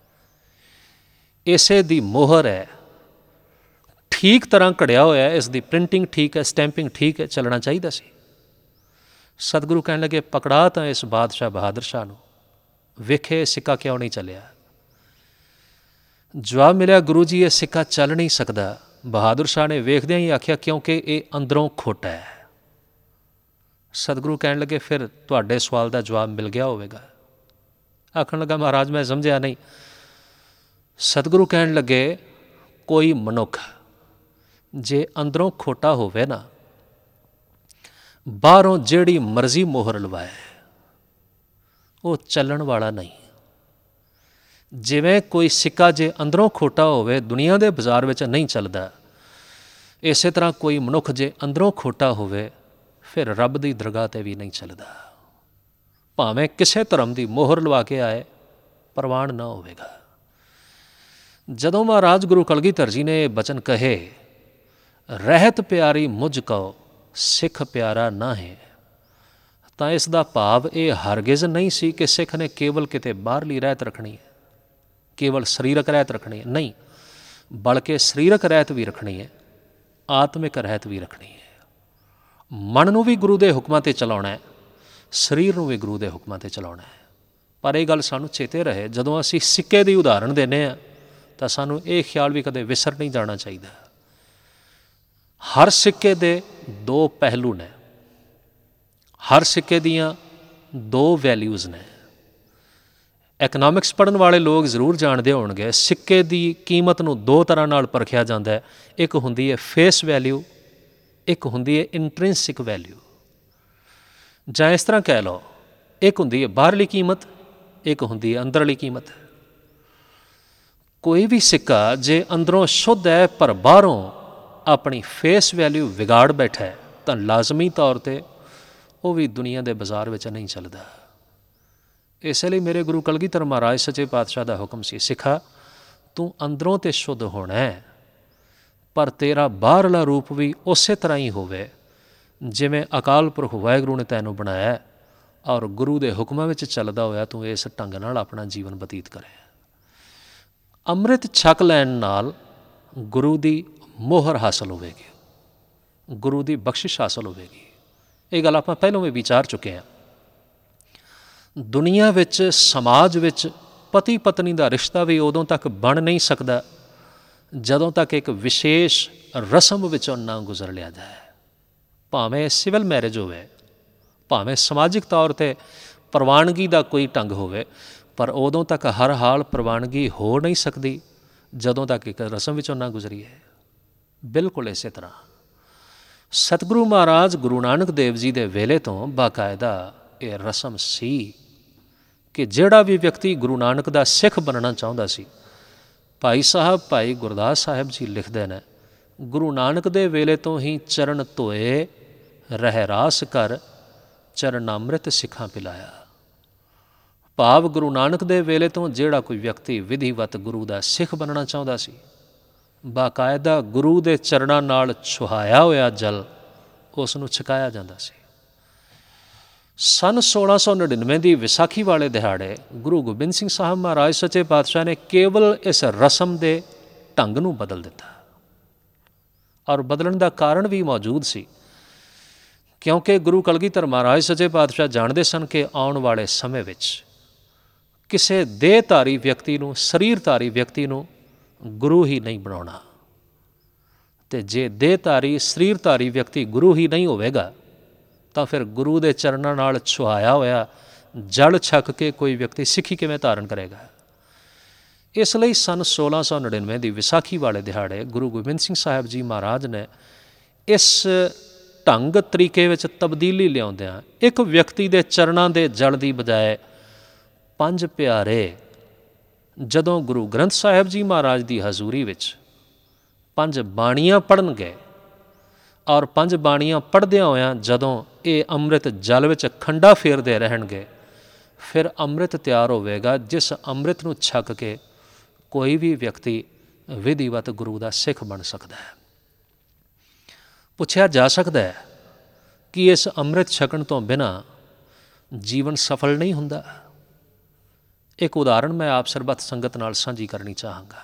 ਇਸੇ ਦੀ ਮੋਹਰ ਹੈ, ਠੀਕ ਤਰ੍ਹਾਂ ਘੜਿਆ ਹੋਇਆ ਹੈ, ਇਸ ਦੀ ਪ੍ਰਿੰਟਿੰਗ ਠੀਕ ਹੈ, ਸਟੈਂਪਿੰਗ ਠੀਕ ਹੈ, ਚੱਲਣਾ ਚਾਹੀਦਾ ਸੀ। ਸਤਿਗੁਰੂ ਕਹਿਣ ਲੱਗੇ, ਪਕੜਾ ਤਾਂ ਇਸ ਬਾਦਸ਼ਾਹ ਬਹਾਦਰ ਸ਼ਾਹ ਨੂੰ, ਵੇਖੇ ਸਿੱਕਾ ਕਿਉਂ ਨਹੀਂ ਚੱਲਿਆ। ਜਵਾਬ ਮਿਲਿਆ, ਗੁਰੂ ਜੀ ਇਹ ਸਿੱਕਾ ਚੱਲ ਨਹੀਂ ਸਕਦਾ। ਬਹਾਦਰ ਸ਼ਾਹ ਨੇ ਵੇਖਦਿਆਂ ਹੀ ਆਖਿਆ, ਕਿਉਂਕਿ ਇਹ ਅੰਦਰੋਂ ਖੋਟਾ ਹੈ। ਸਤਿਗੁਰੂ ਕਹਿਣ ਲੱਗੇ, ਫਿਰ ਤੁਹਾਡੇ ਸਵਾਲ ਦਾ ਜਵਾਬ ਮਿਲ ਗਿਆ ਹੋਵੇਗਾ। ਆਖਣ ਲੱਗਾ, ਮਹਾਰਾਜ ਮੈਂ ਸਮਝਿਆ ਨਹੀਂ। ਸਤਿਗੁਰੂ ਕਹਿਣ ਲੱਗੇ, ਕੋਈ ਮਨੁੱਖ ਜੇ ਅੰਦਰੋਂ ਖੋਟਾ ਹੋਵੇ ਨਾ, ਬਾਹਰੋਂ ਜਿਹੜੀ ਮਰਜ਼ੀ ਮੋਹਰ ਲਵਾਏ, ਉਹ ਚੱਲਣ ਵਾਲਾ ਨਹੀਂ। ਜਿਵੇਂ ਕੋਈ ਸਿੱਕਾ ਜੇ ਅੰਦਰੋਂ ਖੋਟਾ ਹੋਵੇ ਦੁਨੀਆ ਦੇ ਬਾਜ਼ਾਰ ਵਿੱਚ ਨਹੀਂ ਚੱਲਦਾ, ਇਸੇ ਤਰ੍ਹਾਂ ਕੋਈ ਮਨੁੱਖ ਜੇ ਅੰਦਰੋਂ ਖੋਟਾ ਹੋਵੇ ਫਿਰ ਰੱਬ ਦੀ ਦਰਗਾਹ 'ਤੇ ਵੀ ਨਹੀਂ ਚੱਲਦਾ। ਭਾਵੇਂ ਕਿਸੇ ਧਰਮ ਦੀ ਮੋਹਰ ਲਵਾ ਕੇ ਆਏ, ਪ੍ਰਵਾਨ ਨਾ ਹੋਵੇਗਾ। ਜਦੋਂ ਮਹਾਰਾਜ ਗੁਰੂ ਕਲਗੀਧਰ ਜੀ ਨੇ ਇਹ ਬਚਨ ਕਹੇ, ਰਹਿਤ ਪਿਆਰੀ ਮੁਝ ਕਉ ਸਿੱਖ ਪਿਆਰਾ ਨਾ ਹੈ, ਤਾਂ ਇਸ ਦਾ ਭਾਵ ਇਹ ਹਰਗਿਜ਼ ਨਹੀਂ ਸੀ ਕਿ ਸਿੱਖ ਨੇ ਕੇਵਲ ਕਿਤੇ ਬਾਹਰਲੀ ਰਹਿਤ ਰੱਖਣੀ ਹੈ, ਕੇਵਲ ਸਰੀਰਕ ਰਹਿਤ ਰੱਖਣੀ ਹੈ, ਨਹੀਂ, ਬਲਕਿ ਸਰੀਰਕ ਰਹਿਤ ਵੀ ਰੱਖਣੀ ਹੈ, ਆਤਮਿਕ ਰਹਿਤ ਵੀ ਰੱਖਣੀ ਹੈ। ਮਨ ਨੂੰ ਵੀ ਗੁਰੂ ਦੇ ਹੁਕਮਾਂ 'ਤੇ ਚਲਾਉਣਾ ਹੈ, ਸਰੀਰ ਨੂੰ ਵੀ ਗੁਰੂ ਦੇ ਹੁਕਮਾਂ 'ਤੇ ਚਲਾਉਣਾ ਹੈ। ਪਰ ਇਹ ਗੱਲ ਸਾਨੂੰ ਚੇਤੇ ਰਹੇ, ਜਦੋਂ ਅਸੀਂ ਸਿੱਕੇ ਦੀ ਉਦਾਹਰਣ ਦਿੰਦੇ ਹਾਂ ਤਾਂ ਸਾਨੂੰ ਇਹ ਖਿਆਲ ਵੀ ਕਦੇ ਵਿਸਰ ਨਹੀਂ ਜਾਣਾ ਚਾਹੀਦਾ। ਹਰ ਸਿੱਕੇ ਦੇ ਦੋ ਪਹਿਲੂ ਨੇ, ਹਰ ਸਿੱਕੇ ਦੀਆਂ ਦੋ ਵੈਲਿਊਜ਼ ਨੇ। ਇਕਨੋਮਿਕਸ ਪੜ੍ਹਨ ਵਾਲੇ ਲੋਕ ਜ਼ਰੂਰ ਜਾਣਦੇ ਹੋਣਗੇ, ਸਿੱਕੇ ਦੀ ਕੀਮਤ ਨੂੰ ਦੋ ਤਰ੍ਹਾਂ ਨਾਲ ਪਰਖਿਆ ਜਾਂਦਾ ਹੈ। ਇੱਕ ਹੁੰਦੀ ਹੈ ਫੇਸ ਵੈਲਿਊ, ਇੱਕ ਹੁੰਦੀ ਹੈ ਇੰਟ੍ਰਿੰਸਿਕ ਵੈਲਿਊ। ਜਾਂ ਇਸ ਤਰ੍ਹਾਂ ਕਹਿ ਲਓ, ਇੱਕ ਹੁੰਦੀ ਹੈ ਬਾਹਰਲੀ ਕੀਮਤ, ਇੱਕ ਹੁੰਦੀ ਹੈ ਅੰਦਰਲੀ ਕੀਮਤ। ਕੋਈ ਵੀ ਸਿੱਕਾ ਜੇ ਅੰਦਰੋਂ ਸ਼ੁੱਧ ਹੈ ਪਰ ਬਾਹਰੋਂ ਆਪਣੀ ਫੇਸ ਵੈਲਿਊ ਵਿਗਾੜ ਬੈਠਾ ਹੈ, ਤਾਂ ਲਾਜ਼ਮੀ ਤੌਰ 'ਤੇ ਉਹ ਵੀ ਦੁਨੀਆ ਦੇ ਬਾਜ਼ਾਰ ਵਿੱਚ ਨਹੀਂ ਚੱਲਦਾ। ਇਸੇ ਲਈ ਮੇਰੇ ਗੁਰੂ ਕਲਗੀਧਰ ਮਹਾਰਾਜ ਸੱਚੇ ਪਾਤਸ਼ਾਹ ਦਾ ਹੁਕਮ ਸੀ, ਸਿੱਖਾ ਤੂੰ ਅੰਦਰੋਂ ਤੇ ਸ਼ੁੱਧ ਹੋਣਾ ਹੈ, ਪਰ ਤੇਰਾ ਬਾਹਰਲਾ ਰੂਪ ਵੀ ਉਸੇ ਤਰ੍ਹਾਂ ਹੀ ਹੋਵੇ ਜਿਵੇਂ ਅਕਾਲ ਪੁਰਖ ਵਾਹਿਗੁਰੂ ਨੇ ਤੈਨੂੰ ਬਣਾਇਆ, ਔਰ ਗੁਰੂ ਦੇ ਹੁਕਮਾਂ ਵਿੱਚ ਚੱਲਦਾ ਹੋਇਆ ਤੂੰ ਇਸ ਢੰਗ ਨਾਲ ਆਪਣਾ ਜੀਵਨ ਬਤੀਤ ਕਰੇ। ਅੰਮ੍ਰਿਤ ਛਕ ਲੈਣ ਨਾਲ ਗੁਰੂ ਦੀ ਮੋਹਰ ਹਾਸਲ ਹੋਵੇਗੀ, ਗੁਰੂ ਦੀ ਬਖਸ਼ਿਸ਼ ਹਾਸਲ ਹੋਵੇਗੀ। ਇਹ ਗੱਲ ਆਪਾਂ ਪਹਿਲਾਂ ਵੀ ਵਿਚਾਰ ਚੁੱਕੇ ਹਾਂ। ਦੁਨੀਆ ਵਿੱਚ, ਸਮਾਜ ਵਿੱਚ ਪਤੀ ਪਤਨੀ ਦਾ ਰਿਸ਼ਤਾ ਵੀ ਉਦੋਂ ਤੱਕ ਬਣ ਨਹੀਂ ਸਕਦਾ ਜਦੋਂ ਤੱਕ ਇੱਕ ਵਿਸ਼ੇਸ਼ ਰਸਮ ਵਿੱਚੋਂ ਨਾ ਗੁਜ਼ਰ ਲਿਆ ਜਾਏ। ਭਾਵੇਂ ਸਿਵਲ ਮੈਰਿਜ ਹੋਵੇ, ਭਾਵੇਂ ਸਮਾਜਿਕ ਤੌਰ 'ਤੇ ਪ੍ਰਵਾਨਗੀ ਦਾ ਕੋਈ ਢੰਗ ਹੋਵੇ, ਪਰ ਉਦੋਂ ਤੱਕ ਹਰ ਹਾਲ ਪ੍ਰਵਾਨਗੀ ਹੋ ਨਹੀਂ ਸਕਦੀ ਜਦੋਂ ਤੱਕ ਇੱਕ ਰਸਮ ਵਿੱਚੋਂ ਨਾ ਗੁਜ਼ਰੀਏ। ਬਿਲਕੁਲ ਇਸੇ ਤਰ੍ਹਾਂ ਸਤਿਗੁਰੂ ਮਹਾਰਾਜ ਗੁਰੂ ਨਾਨਕ ਦੇਵ ਜੀ ਦੇ ਵੇਲੇ ਤੋਂ ਬਾਕਾਇਦਾ ਇਹ ਰਸਮ ਸੀ ਕਿ ਜਿਹੜਾ ਵੀ ਵਿਅਕਤੀ ਗੁਰੂ ਨਾਨਕ ਦਾ ਸਿੱਖ ਬਣਨਾ ਚਾਹੁੰਦਾ ਸੀ, ਭਾਈ ਸਾਹਿਬ ਭਾਈ ਗੁਰਦਾਸ ਸਾਹਿਬ ਜੀ ਲਿਖਦੇ ਨੇ, ਗੁਰੂ ਨਾਨਕ ਦੇ ਵੇਲੇ ਤੋਂ ਹੀ ਚਰਨ ਧੋਏ, ਰਹਿ ਰਾਸ ਕਰ ਚਰਨਾਮ੍ਰਿਤ ਸਿੱਖਾਂ ਪਿਲਾਇਆ। ਭਾਵ ਗੁਰੂ ਨਾਨਕ ਦੇ ਵੇਲੇ ਤੋਂ ਜਿਹੜਾ ਕੋਈ ਵਿਅਕਤੀ ਵਿਧੀਵਤ ਗੁਰੂ ਦਾ ਸਿੱਖ ਬਣਨਾ ਚਾਹੁੰਦਾ ਸੀ, ਬਾਕਾਇਦਾ ਗੁਰੂ ਦੇ ਚਰਨਾਂ ਨਾਲ ਛੁਹਾਇਆ ਹੋਇਆ ਜਲ ਉਸ ਨੂੰ ਛਕਾਇਆ ਜਾਂਦਾ ਸੀ। ਸੰਨ ਸੋਲਾਂ ਸੌ ਨੜਿਨਵੇਂ ਦੀ ਵਿਸਾਖੀ ਵਾਲੇ ਦਿਹਾੜੇ ਗੁਰੂ ਗੋਬਿੰਦ ਸਿੰਘ ਸਾਹਿਬ ਮਹਾਰਾਜ ਸੱਚੇ ਪਾਤਸ਼ਾਹ ਨੇ ਕੇਵਲ ਇਸ ਰਸਮ ਦੇ ਢੰਗ ਨੂੰ ਬਦਲ ਦਿੱਤਾ, ਔਰ ਬਦਲਣ ਦਾ ਕਾਰਨ ਵੀ ਮੌਜੂਦ ਸੀ, ਕਿਉਂਕਿ ਗੁਰੂ ਕਲਗੀਧਰ ਮਹਾਰਾਜ ਸੱਚੇ ਪਾਤਸ਼ਾਹ ਜਾਣਦੇ ਸਨ ਕਿ ਆਉਣ ਵਾਲੇ ਸਮੇਂ ਵਿੱਚ ਕਿਸੇ ਦੇਹਧਾਰੀ ਵਿਅਕਤੀ ਨੂੰ, ਸਰੀਰਧਾਰੀ ਵਿਅਕਤੀ ਨੂੰ ਗੁਰੂ ਹੀ ਨਹੀਂ ਬਣਾਉਣਾ। ਅਤੇ ਜੇ ਦੇਹਧਾਰੀ ਸਰੀਰਧਾਰੀ ਵਿਅਕਤੀ ਗੁਰੂ ਹੀ ਨਹੀਂ ਹੋਵੇਗਾ ਤਾਂ ਫਿਰ ਗੁਰੂ ਦੇ ਚਰਨਾਂ ਨਾਲ ਛੁਹਾਇਆ ਹੋਇਆ ਜਲ ਛਕ ਕੇ ਕੋਈ ਵਿਅਕਤੀ ਸਿੱਖੀ ਕਿਵੇਂ ਧਾਰਨ ਕਰੇਗਾ। ਇਸ ਲਈ ਸੰਨ ਸੋਲਾਂ ਸੌ ਨੜਿਨਵੇਂ ਦੀ ਵਿਸਾਖੀ ਵਾਲੇ ਦਿਹਾੜੇ ਗੁਰੂ ਗੋਬਿੰਦ ਸਿੰਘ ਸਾਹਿਬ ਜੀ ਮਹਾਰਾਜ ਨੇ ਇਸ ਢੰਗ ਤਰੀਕੇ ਵਿੱਚ ਤਬਦੀਲੀ ਲਿਆਉਂਦਿਆਂ ਇੱਕ ਵਿਅਕਤੀ ਦੇ ਚਰਨਾਂ ਦੇ ਜਲ ਦੀ ਬਜਾਏ ਪੰਜ ਪਿਆਰੇ ਜਦੋਂ ਗੁਰੂ ਗ੍ਰੰਥ ਸਾਹਿਬ ਜੀ ਮਹਾਰਾਜ ਦੀ ਹਜ਼ੂਰੀ ਵਿੱਚ ਪੰਜ ਬਾਣੀਆਂ ਪੜ੍ਹਨਗੇ, ਔਰ ਪੰਜ ਬਾਣੀਆਂ ਪੜ੍ਹਦਿਆਂ ਹੋਇਆਂ ਜਦੋਂ ਇਹ ਅੰਮ੍ਰਿਤ ਜਲ ਵਿੱਚ ਖੰਡਾ ਫੇਰਦੇ ਰਹਿਣਗੇ, ਫਿਰ ਅੰਮ੍ਰਿਤ ਤਿਆਰ ਹੋਵੇਗਾ, ਜਿਸ ਅੰਮ੍ਰਿਤ ਨੂੰ ਛਕ ਕੇ ਕੋਈ ਵੀ ਵਿਅਕਤੀ ਵਿਧੀਵਤ ਗੁਰੂ ਦਾ ਸਿੱਖ ਬਣ ਸਕਦਾ ਹੈ। ਪੁੱਛਿਆ ਜਾ ਸਕਦਾ ਹੈ ਕਿ ਇਸ ਅੰਮ੍ਰਿਤ ਛਕਣ ਤੋਂ ਬਿਨਾਂ ਜੀਵਨ ਸਫਲ ਨਹੀਂ ਹੁੰਦਾ। ਇੱਕ ਉਦਾਹਰਣ ਮੈਂ ਆਪ ਸਰਬੱਤ ਸੰਗਤ ਨਾਲ ਸਾਂਝੀ ਕਰਨੀ ਚਾਹਾਂਗਾ।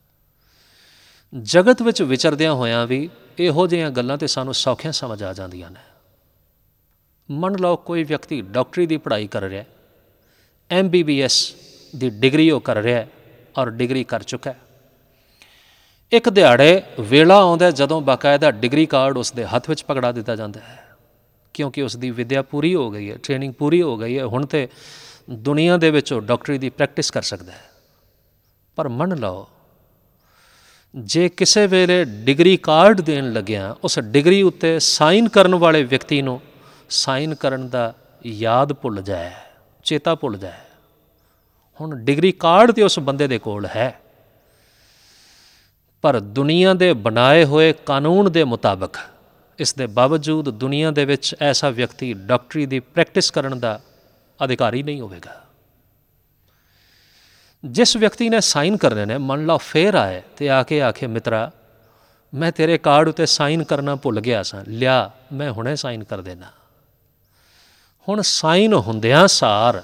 ਜਗਤ ਵਿੱਚ ਵਿਚਰਦਿਆਂ ਹੋਇਆਂ ਵੀ ਇਹੋ ਜਿਹੀਆਂ ਗੱਲਾਂ ਤਾਂ ਸਾਨੂੰ ਸੌਖੀਆਂ ਸਮਝ ਆ ਜਾਂਦੀਆਂ ਨੇ। ਮੰਨ ਲਓ ਕੋਈ ਵਿਅਕਤੀ ਡਾਕਟਰੀ ਦੀ ਪੜ੍ਹਾਈ ਕਰ ਰਿਹਾ, ਐਮ ਬੀ ਬੀ ਐਸ ਦੀ ਡਿਗਰੀ ਉਹ ਕਰ ਰਿਹਾ ਔਰ ਡਿਗਰੀ ਕਰ ਚੁੱਕਾ। ਇੱਕ ਦਿਹਾੜੇ ਵੇਲਾ ਆਉਂਦਾ ਜਦੋਂ ਬਾਕਾਇਦਾ ਡਿਗਰੀ ਕਾਰਡ ਉਸ ਦੇ ਹੱਥ ਵਿੱਚ ਪਕੜਾ ਦਿੱਤਾ ਜਾਂਦਾ ਹੈ, ਕਿਉਂਕਿ ਉਸ ਦੀ ਵਿੱਦਿਆ ਪੂਰੀ ਹੋ ਗਈ ਹੈ, ਟ੍ਰੇਨਿੰਗ ਪੂਰੀ ਹੋ ਗਈ ਹੈ, ਹੁਣ ਤਾਂ ਦੁਨੀਆ ਦੇ ਵਿੱਚ ਉਹ ਡਾਕਟਰੀ ਦੀ ਪ੍ਰੈਕਟਿਸ ਕਰ ਸਕਦਾ ਹੈ। ਪਰ ਮੰਨ ਲਓ ਜੇ ਕਿਸੇ ਵੇਲੇ ਡਿਗਰੀ ਕਾਰਡ ਦੇਣ ਲੱਗਿਆ ਉਸ ਡਿਗਰੀ ਉੱਤੇ ਸਾਈਨ ਕਰਨ ਵਾਲੇ ਵਿਅਕਤੀ ਨੂੰ ਸਾਈਨ ਕਰਨ ਦਾ ਯਾਦ ਭੁੱਲ ਜਾਏ, ਚੇਤਾ ਭੁੱਲ ਜਾਏ, ਹੁਣ ਡਿਗਰੀ ਕਾਰਡ ਤਾਂ ਉਸ ਬੰਦੇ ਦੇ ਕੋਲ ਹੈ, ਪਰ ਦੁਨੀਆ ਦੇ ਬਣਾਏ ਹੋਏ ਕਾਨੂੰਨ ਦੇ ਮੁਤਾਬਕ ਇਸ ਦੇ ਬਾਵਜੂਦ ਦੁਨੀਆ ਦੇ ਵਿੱਚ ਐਸਾ ਵਿਅਕਤੀ ਡਾਕਟਰੀ ਦੀ ਪ੍ਰੈਕਟਿਸ ਕਰਨ ਦਾ ਅਧਿਕਾਰੀ ਨਹੀਂ ਹੋਵੇਗਾ। ਜਿਸ ਵਿਅਕਤੀ ਨੇ ਸਾਈਨ ਕਰਨੇ ਨੇ, ਮੰਨ ਲਓ ਫੇਰ ਆਏ ਅਤੇ ਆ ਕੇ ਆਖੇ ਮਿੱਤਰਾ ਮੈਂ ਤੇਰੇ ਕਾਰਡ ਉੱਤੇ ਸਾਈਨ ਕਰਨਾ ਭੁੱਲ ਗਿਆ ਸਾਂ, ਲਿਆ ਮੈਂ ਹੁਣੇ ਸਾਈਨ ਕਰ ਦੇਣਾ। ਹੁਣ ਸਾਈਨ ਹੁੰਦਿਆਂ ਸਾਰ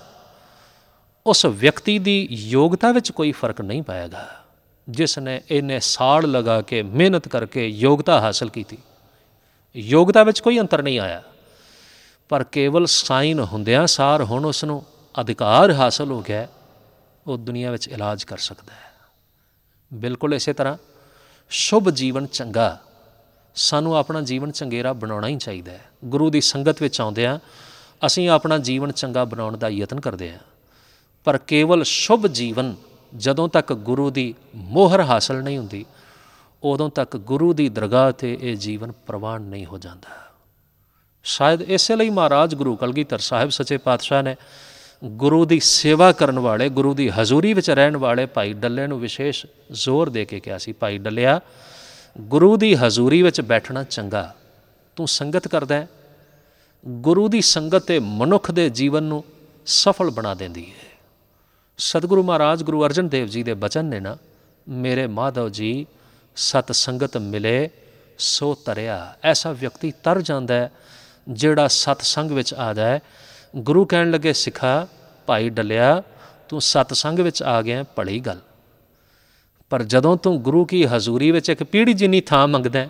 ਉਸ ਵਿਅਕਤੀ ਦੀ ਯੋਗਤਾ ਵਿੱਚ ਕੋਈ ਫਰਕ ਨਹੀਂ ਪਾਏਗਾ। ਜਿਸ ਨੇ ਇੰਨੇ ਸਾਲ ਲਗਾ ਕੇ ਮਿਹਨਤ ਕਰਕੇ ਯੋਗਤਾ ਹਾਸਲ ਕੀਤੀ, ਯੋਗਤਾ ਵਿੱਚ ਕੋਈ ਅੰਤਰ ਨਹੀਂ ਆਇਆ, ਪਰ ਕੇਵਲ ਸਾਈਨ ਹੁੰਦਿਆਂ ਸਾਰ ਹੁਣ ਉਸ ਨੂੰ ਅਧਿਕਾਰ ਹਾਸਲ ਹੋ ਗਿਆ, ਉਹ ਦੁਨੀਆ ਵਿੱਚ ਇਲਾਜ ਕਰ ਸਕਦਾ ਹੈ। ਬਿਲਕੁਲ ਇਸੇ ਤਰ੍ਹਾਂ ਸ਼ੁਭ ਜੀਵਨ ਚੰਗਾ, ਸਾਨੂੰ ਆਪਣਾ ਜੀਵਨ ਚੰਗੇਰਾ ਬਣਾਉਣਾ ਹੀ ਚਾਹੀਦਾ ਹੈ। ਗੁਰੂ ਦੀ ਸੰਗਤ ਵਿੱਚ ਆਉਂਦਿਆਂ ਅਸੀਂ ਆਪਣਾ ਜੀਵਨ ਚੰਗਾ ਬਣਾਉਣ ਦਾ ਯਤਨ ਕਰਦੇ ਹਾਂ, ਪਰ ਕੇਵਲ ਸ਼ੁਭ ਜੀਵਨ ਜਦੋਂ ਤੱਕ ਗੁਰੂ ਦੀ ਮੋਹਰ ਹਾਸਲ ਨਹੀਂ ਹੁੰਦੀ, ਉਦੋਂ ਤੱਕ ਗੁਰੂ ਦੀ ਦਰਗਾਹ 'ਤੇ ਇਹ ਜੀਵਨ ਪ੍ਰਵਾਨ ਨਹੀਂ ਹੋ ਜਾਂਦਾ। ਸ਼ਾਇਦ ਇਸੇ ਲਈ ਮਹਾਰਾਜ ਗੁਰੂ ਕਲਗੀਧਰ ਸਾਹਿਬ ਸੱਚੇ ਪਾਤਸ਼ਾਹ ਨੇ ਗੁਰੂ ਦੀ ਸੇਵਾ ਕਰਨ ਵਾਲੇ, ਗੁਰੂ ਦੀ ਹਜ਼ੂਰੀ ਵਿੱਚ ਰਹਿਣ ਵਾਲੇ ਭਾਈ ਡੱਲੇ ਨੂੰ ਵਿਸ਼ੇਸ਼ ਜ਼ੋਰ ਦੇ ਕੇ ਕਿਹਾ ਸੀ, ਭਾਈ ਡੱਲਿਆ ਗੁਰੂ ਦੀ ਹਜ਼ੂਰੀ ਵਿੱਚ ਬੈਠਣਾ ਚੰਗਾ, ਤੂੰ ਸੰਗਤ ਕਰਦਾ, ਗੁਰੂ ਦੀ ਸੰਗਤ ਤੇ ਮਨੁੱਖ ਦੇ ਜੀਵਨ ਨੂੰ ਸਫਲ ਬਣਾ ਦਿੰਦੀ ਹੈ। ਸਤਿਗੁਰੂ ਮਹਾਰਾਜ ਗੁਰੂ ਅਰਜਨ ਦੇਵ ਜੀ ਦੇ ਬਚਨ ਨੇ ਨਾ, ਮੇਰੇ ਮਾਧਵ ਜੀ ਸਤ ਸੰਗਤ ਮਿਲੇ ਸੋ ਤਰਿਆ। ਐਸਾ ਵਿਅਕਤੀ ਤਰ ਜਾਂਦਾ ਹੈ ਜਿਹੜਾ ਸਤਸੰਗ ਵਿੱਚ ਆ ਜਾਏ। ਗੁਰੂ ਕਹਿਣ ਲੱਗੇ ਸਿੱਖਾ ਭਾਈ ਡੱਲਿਆ ਤੂੰ ਸਤਸੰਗ ਵਿੱਚ ਆ ਗਿਆ ਭਲੀ ਗੱਲ, ਪਰ ਜਦੋਂ ਤੂੰ ਗੁਰੂ ਕੀ ਹਜ਼ੂਰੀ ਵਿੱਚ ਇੱਕ ਪੀੜੀ ਜਿੰਨੀ ਥਾਂ ਮੰਗਦਾ,